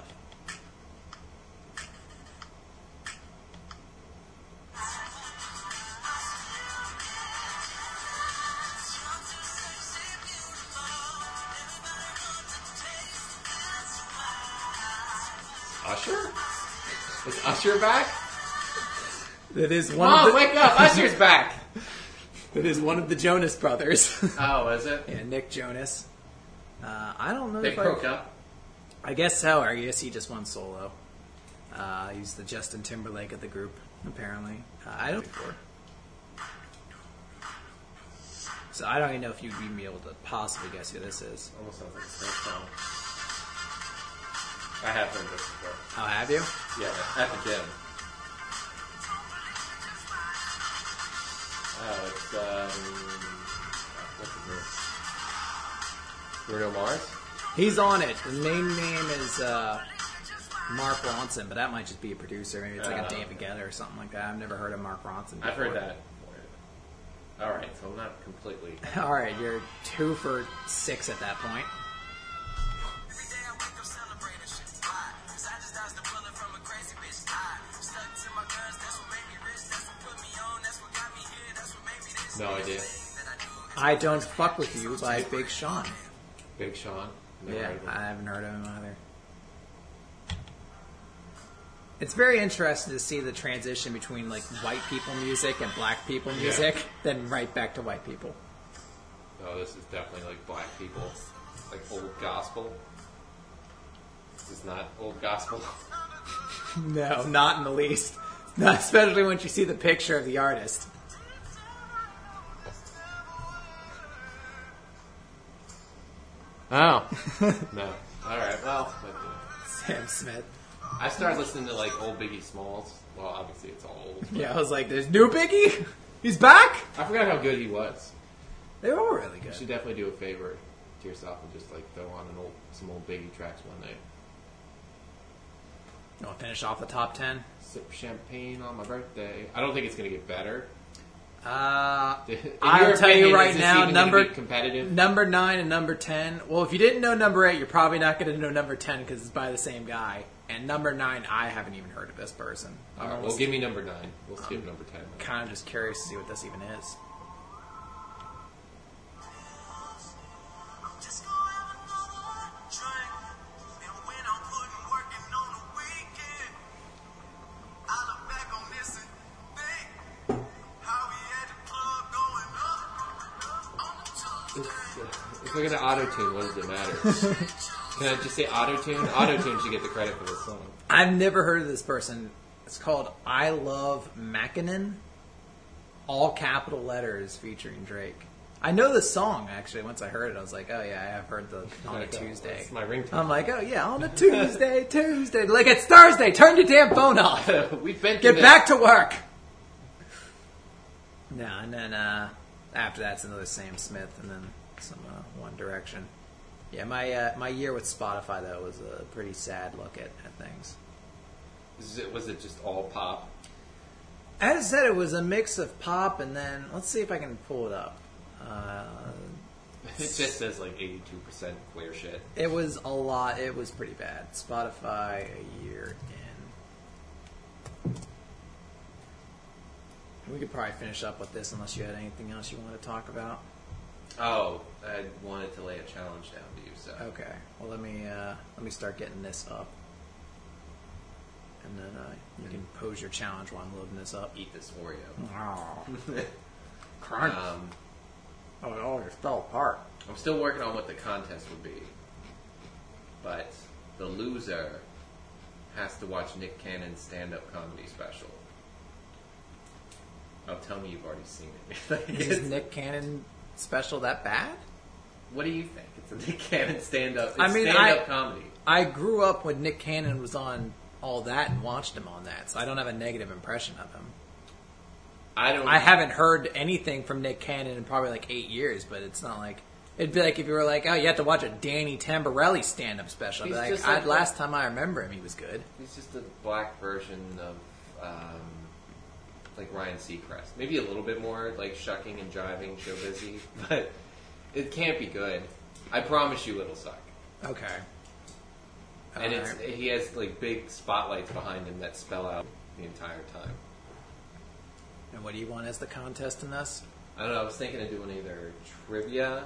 Speaker 2: Usher? Is Usher back?
Speaker 1: That is one
Speaker 2: Mom,
Speaker 1: of the,
Speaker 2: wake up! Usher's back!
Speaker 1: that is one of the Jonas Brothers.
Speaker 2: Oh, is it?
Speaker 1: Yeah, Nick Jonas. I don't know
Speaker 2: They
Speaker 1: if
Speaker 2: broke up?
Speaker 1: I guess so. Or I guess he just went solo. He's the Justin Timberlake of the group, apparently. I don't before. So I don't even know if you'd even be able to possibly guess who this is.
Speaker 2: Almost sounds like a Prince song. I have heard this before.
Speaker 1: Oh, have you?
Speaker 2: Yeah, at the gym. Oh, it's, what's his name? Bruno Mars?
Speaker 1: He's on it. His main name is Mark Ronson, but that might just be a producer. Maybe it's like a David Guetta or something like that. I've never heard of Mark Ronson before.
Speaker 2: I've heard that. Alright, so I'm not completely...
Speaker 1: All right, you're 2 for 6 at that point.
Speaker 2: No idea.
Speaker 1: I Don't Fuck With You by Big Sean.
Speaker 2: Big Sean? Never
Speaker 1: Yeah,
Speaker 2: heard of him.
Speaker 1: I haven't heard of him either. It's very interesting to see the transition between like white people music and black people music, then right back to white people.
Speaker 2: Oh, this is definitely like black people. Like old gospel. This is not old gospel.
Speaker 1: No, not in the least. Not especially once you see the picture of the artist.
Speaker 2: Oh. No. Alright, well.
Speaker 1: Sam Smith.
Speaker 2: I started listening to like old Biggie Smalls. Well, obviously it's all old. But
Speaker 1: Yeah, I was like, there's new Biggie? He's back?
Speaker 2: I forgot how good he was.
Speaker 1: They were all really
Speaker 2: You
Speaker 1: good.
Speaker 2: should definitely do a favor to yourself and just like throw on some old Biggie tracks one night.
Speaker 1: You want to finish off the top 10?
Speaker 2: Sip champagne on my birthday. I don't think it's going to get better.
Speaker 1: I'll
Speaker 2: In
Speaker 1: tell
Speaker 2: your
Speaker 1: you
Speaker 2: opinion,
Speaker 1: right
Speaker 2: is this
Speaker 1: now,
Speaker 2: even gonna be competitive.
Speaker 1: number 9 and number 10. Well, if you didn't know number 8, you're probably not going to know number 10 because it's by the same guy. And number 9, I haven't even heard of this person.
Speaker 2: All right, well, give me number 9. We'll skip number 10.
Speaker 1: Kind of just curious to see what this even is.
Speaker 2: If we're gonna auto-tune, what does it matter? Can I just say auto-tune? Auto-tune should get the credit for this song.
Speaker 1: I've never heard of this person. It's called I Love Mackinnon. All capital letters featuring Drake. I know the song, actually. Once I heard it, I was like, oh yeah, I have heard the On a Tuesday.
Speaker 2: It's my ringtone.
Speaker 1: I'm like, oh yeah, on a Tuesday. Like, it's Thursday. Turn your damn phone off.
Speaker 2: We've been through
Speaker 1: Get back to work. No, and then after that's another Sam Smith, and then some One Direction. Yeah, my year with Spotify though was a pretty sad look at things.
Speaker 2: Was it just all pop?
Speaker 1: As I said, it was a mix of pop, and then let's see if I can pull it up.
Speaker 2: It just says like 82% queer shit.
Speaker 1: It was a lot. It was pretty bad. Spotify a year in. We could probably finish up with this unless you had anything else you want to talk about.
Speaker 2: Oh, I wanted to lay a challenge down to you, so.
Speaker 1: Okay. Well, let me start getting this up, and then you can pose your challenge while I'm loading this up.
Speaker 2: Eat this Oreo.
Speaker 1: Oh, crunch! Oh, it all just fell apart.
Speaker 2: I'm still working on what the contest would be, but the loser has to watch Nick Cannon's stand-up comedy special. Oh, tell me you've already seen it.
Speaker 1: Is Nick Cannon special that bad?
Speaker 2: What do you think? It's a Nick Cannon stand-up. It's
Speaker 1: I mean,
Speaker 2: stand-up comedy.
Speaker 1: I grew up when Nick Cannon was on all that and watched him on that, so I don't have a negative impression of him. I haven't heard anything from Nick Cannon in probably like 8 years, but it's not like... It'd be like if you were like, oh, you have to watch a Danny Tamborelli stand-up special. I'd be like, last time I remember him, he was good.
Speaker 2: He's just a black version of, like Ryan Seacrest. Maybe a little bit more, like, shucking and jiving, show busy, but it can't be good. I promise you it'll suck.
Speaker 1: Okay.
Speaker 2: And he has, like, big spotlights behind him that spell out the entire time.
Speaker 1: And what do you want as the contest in this?
Speaker 2: I don't know, I was thinking of doing either trivia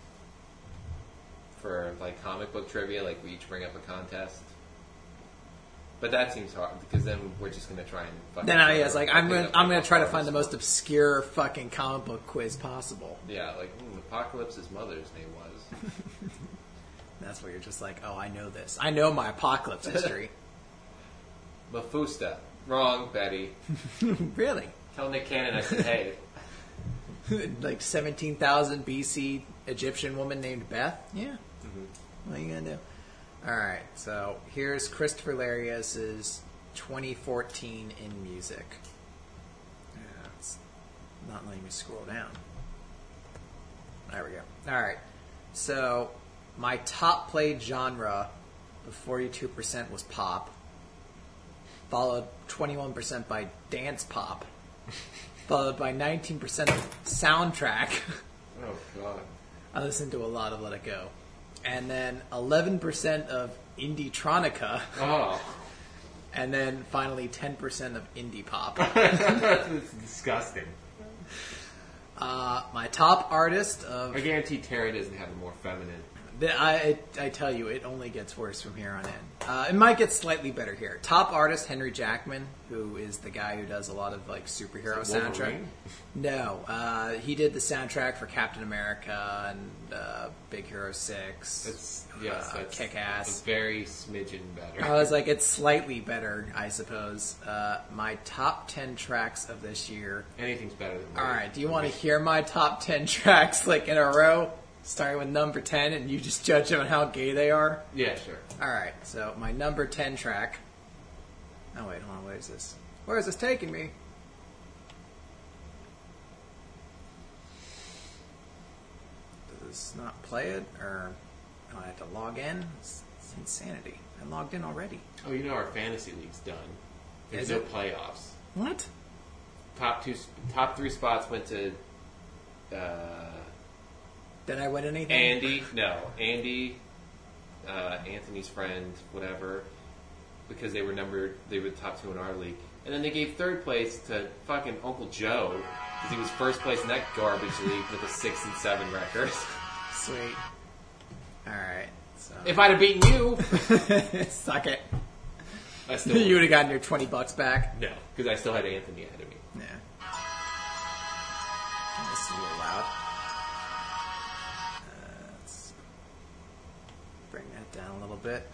Speaker 2: for, like, comic book trivia, like we each bring up a contest. But that seems hard, because then we're just going to try and fucking...
Speaker 1: Then it's like, I'm gonna try to find the most obscure fucking comic book quiz possible.
Speaker 2: Yeah, like, Apocalypse's mother's name was...
Speaker 1: That's where you're just like, oh, I know this. I know my Apocalypse history.
Speaker 2: Mephusta. Wrong, Betty.
Speaker 1: Really?
Speaker 2: Tell Nick Cannon I said, hey.
Speaker 1: Like 17,000 BC Egyptian woman named Beth? Yeah.
Speaker 2: Mm-hmm.
Speaker 1: What are you going to do? All right, so here's Christopher Larios's 2014 in music. Yeah, it's not letting me scroll down. There we go. All right, so my top played genre of 42% was pop, followed 21% by dance pop, followed by 19% of soundtrack.
Speaker 2: Oh, God.
Speaker 1: I listened to a lot of Let It Go. And then 11% of indie-tronica.
Speaker 2: Oh.
Speaker 1: And then finally 10% of indie pop.
Speaker 2: That's disgusting.
Speaker 1: My top artist of...
Speaker 2: I guarantee Terry doesn't have a more feminine...
Speaker 1: I tell you, it only gets worse from here on in. It might get slightly better here. Top artist, Henry Jackman, who is the guy who does a lot of like superhero soundtrack. No, he did the soundtrack for Captain America and Big Hero 6.
Speaker 2: That's
Speaker 1: Kick-Ass.
Speaker 2: Very smidgen better.
Speaker 1: I was like, it's slightly better, I suppose. My top 10 tracks of this year.
Speaker 2: Anything's better than
Speaker 1: All right, do you want to hear my top 10 tracks like in a row? Starting with number 10, and you just judge them on how gay they are?
Speaker 2: Yeah, sure.
Speaker 1: Alright, so my number 10 track... Oh, wait, hold on, where is this? Where is this taking me? does not play it, or I have to log in. It's insanity. I logged in already.
Speaker 2: Oh, you know our fantasy league's done. There's
Speaker 1: Is
Speaker 2: no
Speaker 1: it?
Speaker 2: playoffs.
Speaker 1: What?
Speaker 2: Top 3 spots went to
Speaker 1: Did I win anything?
Speaker 2: Andy, Anthony's friend, whatever, because they were the top 2 in our league. And then they gave 3rd place to fucking Uncle Joe, because he was 1st place in that garbage league with a 6-7 record.
Speaker 1: Sweet. Alright. So.
Speaker 2: If I'd have beaten you,
Speaker 1: Suck it.
Speaker 2: I still
Speaker 1: You would have gotten your $20 back.
Speaker 2: No, because I still had Anthony ahead of me.
Speaker 1: Yeah. This is a little loud. Let's bring that down a little bit.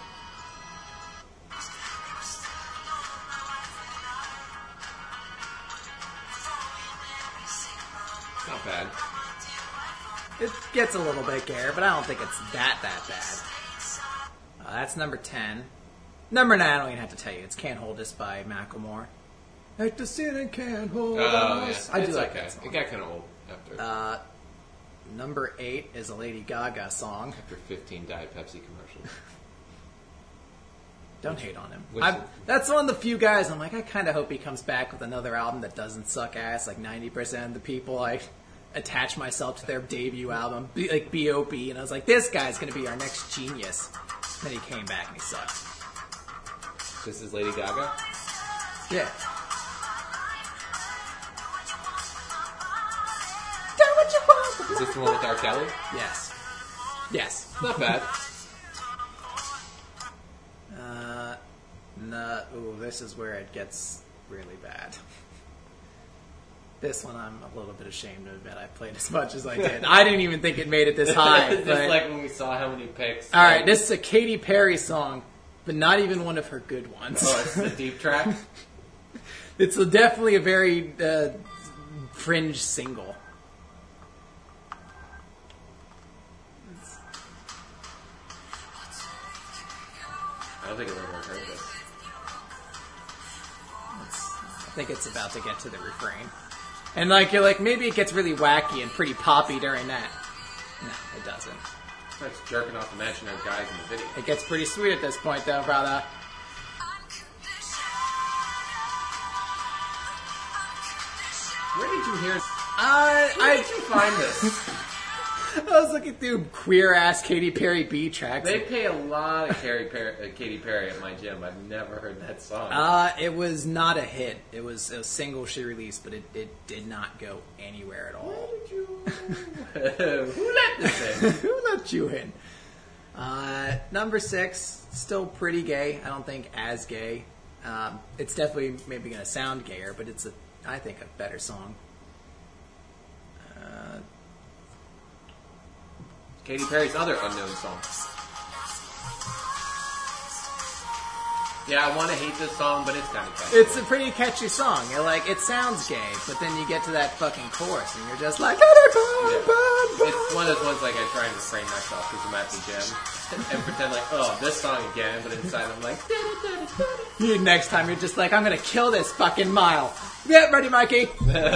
Speaker 2: Not bad.
Speaker 1: It gets a little bit gay, but I don't think it's that bad. That's number 10. Number 9, I don't even have to tell you. It's Can't Hold Us by Macklemore. Like the ceiling can't hold us.
Speaker 2: Yeah.
Speaker 1: I do
Speaker 2: It's
Speaker 1: like
Speaker 2: okay.
Speaker 1: that song.
Speaker 2: It got kind of old after
Speaker 1: Number 8 is a Lady Gaga song.
Speaker 2: after 15 Diet Pepsi commercials.
Speaker 1: Don't hate on him.
Speaker 2: Which-
Speaker 1: That's one of the few guys I'm like, I kind of hope he comes back with another album that doesn't suck ass. Like 90% of the people I attach myself to their debut album, like B.O.B., and I was like, this guy's going to be our next genius. Then he came back and he sucks.
Speaker 2: This is Lady Gaga.
Speaker 1: Yeah.
Speaker 2: Is this the one with R. Kelly?
Speaker 1: Yes. Yes.
Speaker 2: Not bad.
Speaker 1: No. Ooh, this is where it gets really bad. This one I'm a little bit ashamed to admit I played as much as I did. I didn't even think it made it this high.
Speaker 2: Just
Speaker 1: but...
Speaker 2: like when we saw how many picks.
Speaker 1: All right, this is a Katy Perry song, but not even one of her good ones.
Speaker 2: Oh, it's the deep track?
Speaker 1: It's definitely a very fringe single.
Speaker 2: I don't think I've ever heard this.
Speaker 1: I think it's about to get to the refrain. And like you're like, maybe it gets really wacky and pretty poppy during that. No, it doesn't.
Speaker 2: That's jerking off the imaginary guys in the video.
Speaker 1: It gets pretty sweet at this point though, brother.
Speaker 2: Where did you hear?
Speaker 1: Where
Speaker 2: Where did you find this?
Speaker 1: I was looking through queer ass Katy Perry B tracks.
Speaker 2: They pay a lot of Katy Perry at my gym. I've never heard that song.
Speaker 1: It was not a hit. It was a single she released, but it did not go anywhere at all.
Speaker 2: Who let this in?
Speaker 1: Who let you in? Number 6, still pretty gay. I don't think as gay. It's definitely maybe going to sound gayer, but it's I think a better song.
Speaker 2: Katy Perry's other unknown song. Yeah, I want to hate this song, but it's kind of catchy.
Speaker 1: It's a pretty catchy song. You're like, it sounds gay, but then you get to that fucking chorus, and you're just like,
Speaker 2: It's one of those ones like I try and refrain myself because I'm at the gym and pretend like, oh, this song again, but inside I'm like,
Speaker 1: Next time you're just like, I'm gonna kill this fucking mile. Get ready, Mikey.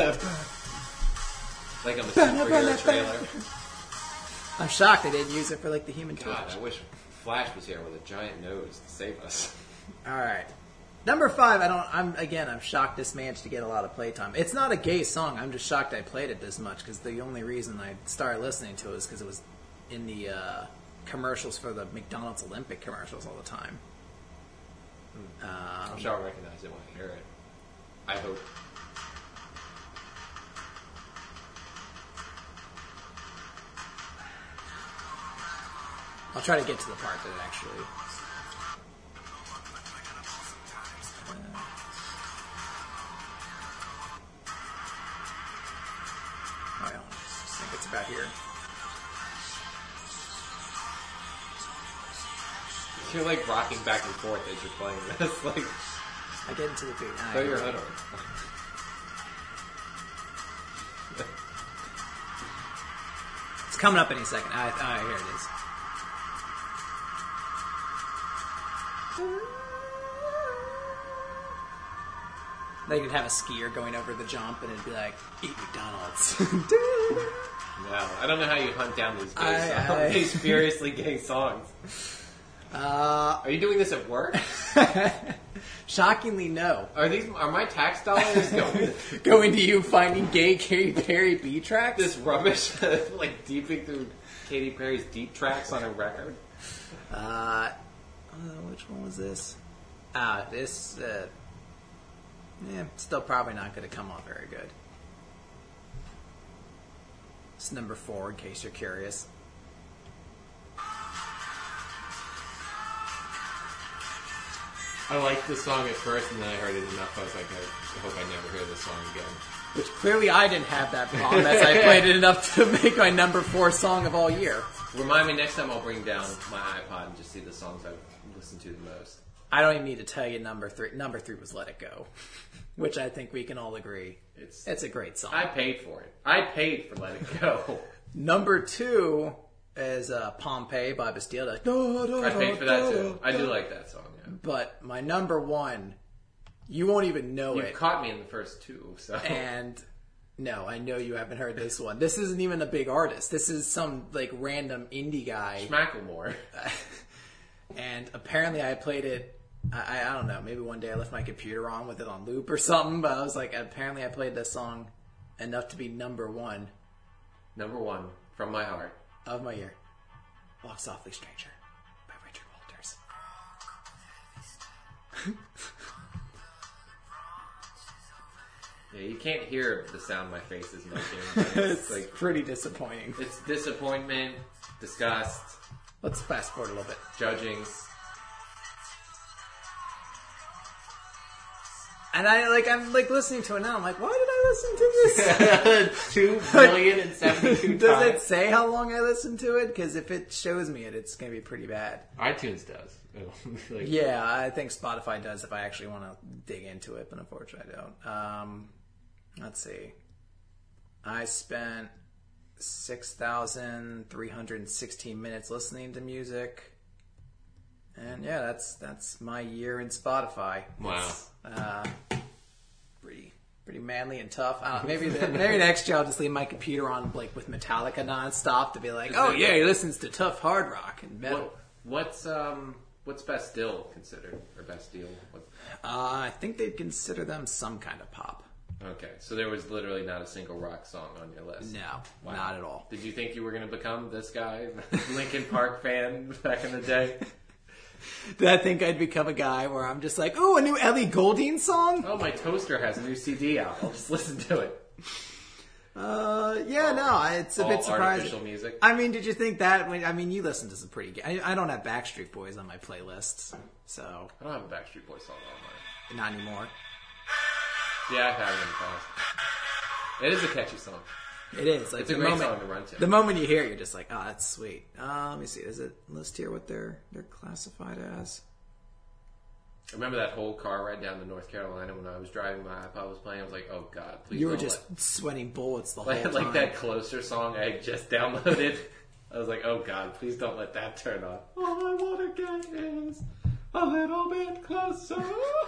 Speaker 2: like I'm a superhero trailer.
Speaker 1: I'm shocked they didn't use it for like the Human
Speaker 2: God,
Speaker 1: Torch.
Speaker 2: I wish Flash was here with a giant nose to save us.
Speaker 1: All right. Number 5, I'm shocked this managed to get a lot of playtime. It's not a gay song. I'm just shocked I played it this much because the only reason I started listening to it was because it was in the commercials for the McDonald's Olympic commercials all the time.
Speaker 2: I'm sure I'll recognize it when I hear it. I hope.
Speaker 1: I'll try to get to the part that it actually... I think it's about here.
Speaker 2: You're like rocking back and forth as you're playing this. Like,
Speaker 1: I get into the beat.
Speaker 2: throw your hood on.
Speaker 1: It's coming up any second. Here it is. They could have a skier going over the jump and it'd be like, eat McDonald's.
Speaker 2: No, I don't know how you hunt down these gay songs, these furiously gay songs. Are you doing this at work?
Speaker 1: Shockingly, no.
Speaker 2: Are my tax dollars
Speaker 1: going to you finding gay Katy Perry beat tracks?
Speaker 2: This rubbish, like deeping through Katy Perry's deep tracks on a record?
Speaker 1: Which one was this? This, still probably not going to come off very good. It's number 4, in case you're curious.
Speaker 2: I liked the song at first, and then I heard it enough. I was like, I hope I never hear this song again.
Speaker 1: Which clearly I didn't have that problem, as I played it enough to make my number 4 song of all year.
Speaker 2: Remind me next time I'll bring down my iPod and just see the songs I've listened to the most.
Speaker 1: I don't even need to tell you number 3. Number 3 was Let It Go, which I think we can all agree. It's a great song.
Speaker 2: I paid for it. I paid for Let It Go.
Speaker 1: Number 2 is Pompeii by Bastille.
Speaker 2: I paid for that too. I do like that song, yeah.
Speaker 1: But my number 1, you won't even know it.
Speaker 2: You caught me in the first 2, so.
Speaker 1: And no, I know you haven't heard this one. This isn't even a big artist. This is some like random indie guy.
Speaker 2: Schmacklemore.
Speaker 1: And apparently I played it. I don't know. Maybe one day I left my computer on with it on loop or something. But I was like, apparently I played this song enough to be number 1.
Speaker 2: Number 1 from my heart
Speaker 1: of my year. Walk Softly, Stranger by Richard Walters.
Speaker 2: Yeah, you can't hear the sound my face is making.
Speaker 1: It's like pretty disappointing.
Speaker 2: It's disappointment, disgust.
Speaker 1: Let's fast forward a little bit.
Speaker 2: Judging.
Speaker 1: And I'm listening to it now. I'm like, why did I listen to this?
Speaker 2: 2,072,000 times.
Speaker 1: Does it say how long I listened to it? Because if it shows me it, it's going to be pretty bad.
Speaker 2: iTunes does.
Speaker 1: Yeah, I think Spotify does if I actually want to dig into it, but unfortunately I don't. Let's see. I spent 6,316 minutes listening to music. And yeah, that's my year in Spotify.
Speaker 2: Wow.
Speaker 1: Pretty manly and tough. Maybe next year I'll just leave my computer on like with Metallica nonstop to be like, oh yeah, he listens to tough hard rock and metal.
Speaker 2: What's Bastille considered, or Bastille?
Speaker 1: I think they'd consider them some kind of pop.
Speaker 2: Okay, so there was literally not a single rock song on your list.
Speaker 1: No, wow. Not at all.
Speaker 2: Did you think you were going to become this guy, Linkin Park fan back in the day?
Speaker 1: Did I think I'd become a guy where I'm just like, oh, a new Ellie Goulding song?
Speaker 2: Oh, my toaster has a new CD out. I'll just listen to it.
Speaker 1: It's a bit surprising.
Speaker 2: Artificial music.
Speaker 1: I mean, did you think that? You listen to some pretty. I don't have Backstreet Boys on my playlists, so
Speaker 2: I don't have a Backstreet Boys song on mine.
Speaker 1: Not anymore.
Speaker 2: Yeah, I've had it in the past. It is a catchy song.
Speaker 1: It is.
Speaker 2: It's a great song to run to.
Speaker 1: The moment you hear it, you're just like, oh, that's sweet. Let me see. Does it list here what they're classified as?
Speaker 2: I remember that whole car ride down to North Carolina when I was driving. My iPod was playing. I was like, oh God, please
Speaker 1: You were just sweating bullets the whole time.
Speaker 2: Like that Closer song I just downloaded. I was like, oh God, please don't let that turn on. All I want to get is a little bit closer.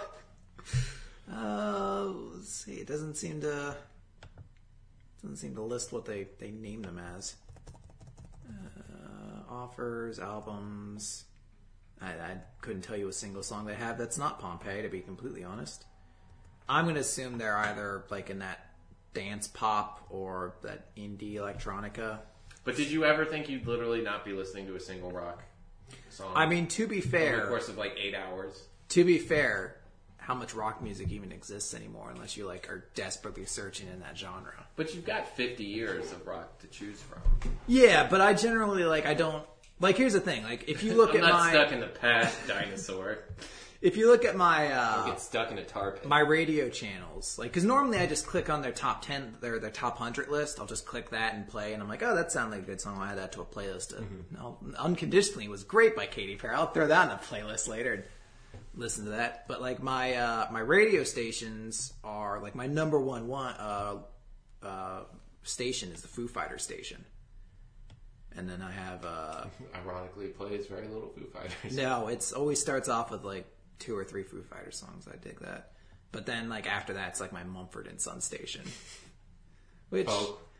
Speaker 1: Let's see. It doesn't seem to list what they name them as. Offers, albums. I couldn't tell you a single song they have that's not Pompeii, to be completely honest. I'm going to assume they're either like in that dance pop or that indie electronica.
Speaker 2: But did you ever think you'd literally not be listening to a single rock song?
Speaker 1: I mean, to be fair...
Speaker 2: over the course of like 8 hours?
Speaker 1: To be fair, how much rock music even exists anymore unless you like are desperately searching in that genre.
Speaker 2: But you've got 50 years of rock to choose from.
Speaker 1: Yeah, but I generally I don't... Like, here's the thing. Like, if you look
Speaker 2: I'm
Speaker 1: at
Speaker 2: not stuck in the past, dinosaur.
Speaker 1: If you look at my...
Speaker 2: I'll get stuck in a tar pit.
Speaker 1: My radio channels. Like, because normally I just click on their top 10, their top 100 list. I'll just click that and play, and I'm like, oh, that sounds like a good song. I'll add that to a playlist. Unconditionally was great by Katy Perry. I'll throw that in a playlist later and listen to that. But, like, my radio stations are, like, my number one station is the Foo Fighters station. And then I have...
Speaker 2: Ironically, it plays very little Foo Fighters.
Speaker 1: No, it always starts off with, like, 2 or 3 Foo Fighters songs. I dig that. But then, like, after that, it's like my Mumford & Sons station. Which...
Speaker 2: Folk.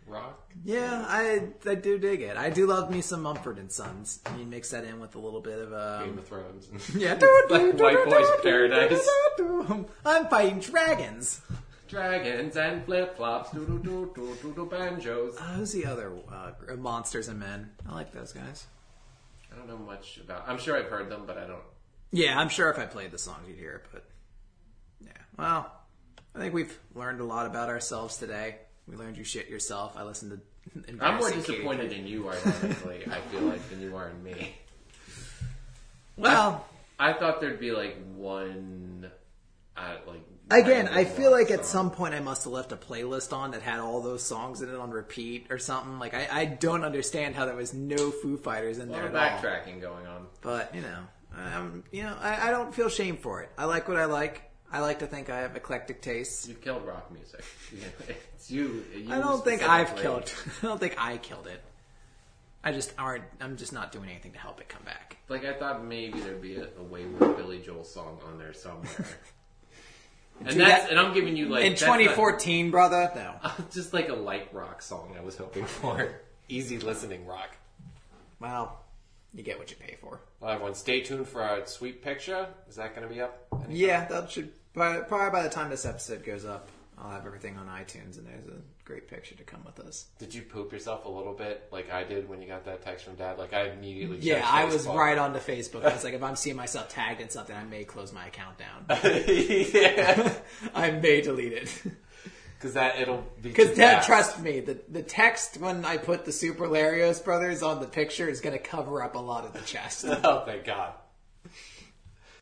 Speaker 2: rock.
Speaker 1: Yeah, I do dig it. I do love me some Mumford and Sons. You mix that in with a little bit of
Speaker 2: Game of Thrones.
Speaker 1: yeah,
Speaker 2: Like White Boy's Paradise.
Speaker 1: I'm fighting dragons.
Speaker 2: Dragons and flip-flops, do banjos.
Speaker 1: Who's the other Monsters and Men? I like those guys.
Speaker 2: I don't know much about. I'm sure I've heard them, but I don't.
Speaker 1: Yeah, I'm sure if I played the songs you'd hear it. But yeah, well, I think we've learned a lot about ourselves today. We learned you shit yourself. I listened to.
Speaker 2: I'm more disappointed in you, ironically. I feel like than you are in me.
Speaker 1: Well,
Speaker 2: I thought there'd be like one, like.
Speaker 1: Again, I feel like at some point I must have left a playlist on that had all those songs in it on repeat or something. Like I don't understand how there was no Foo Fighters in there at all.
Speaker 2: Backtracking going on,
Speaker 1: but I don't feel shame for it. I like what I like. I like to think I have eclectic tastes.
Speaker 2: You've killed rock music. It's you.
Speaker 1: I don't think I've killed. I don't think I killed it. I'm just not doing anything to help it come back.
Speaker 2: Like I thought maybe there'd be a Wayward Billy Joel song on there somewhere. And and I'm giving you like
Speaker 1: in 2014, brother. No,
Speaker 2: just like a light rock song I was hoping for. Easy listening rock.
Speaker 1: Well, you get what you pay for.
Speaker 3: Well, everyone, stay tuned for our sweet picture. Is that going to be up? Anytime?
Speaker 1: Yeah, that should probably by the time this episode goes up, I'll have everything on iTunes, and there's a great picture to come with us.
Speaker 3: Did you poop yourself a little bit like I did when you got that text from Dad? Like I immediately
Speaker 1: checked I was right onto Facebook. I was like, if I'm seeing myself tagged in something, I may close my account down.
Speaker 3: Yeah.
Speaker 1: I may delete it.
Speaker 3: Because
Speaker 1: Dad, trust me, the text when I put the Super Larios brothers on the picture is going to cover up a lot of the chest.
Speaker 3: Oh, thank God.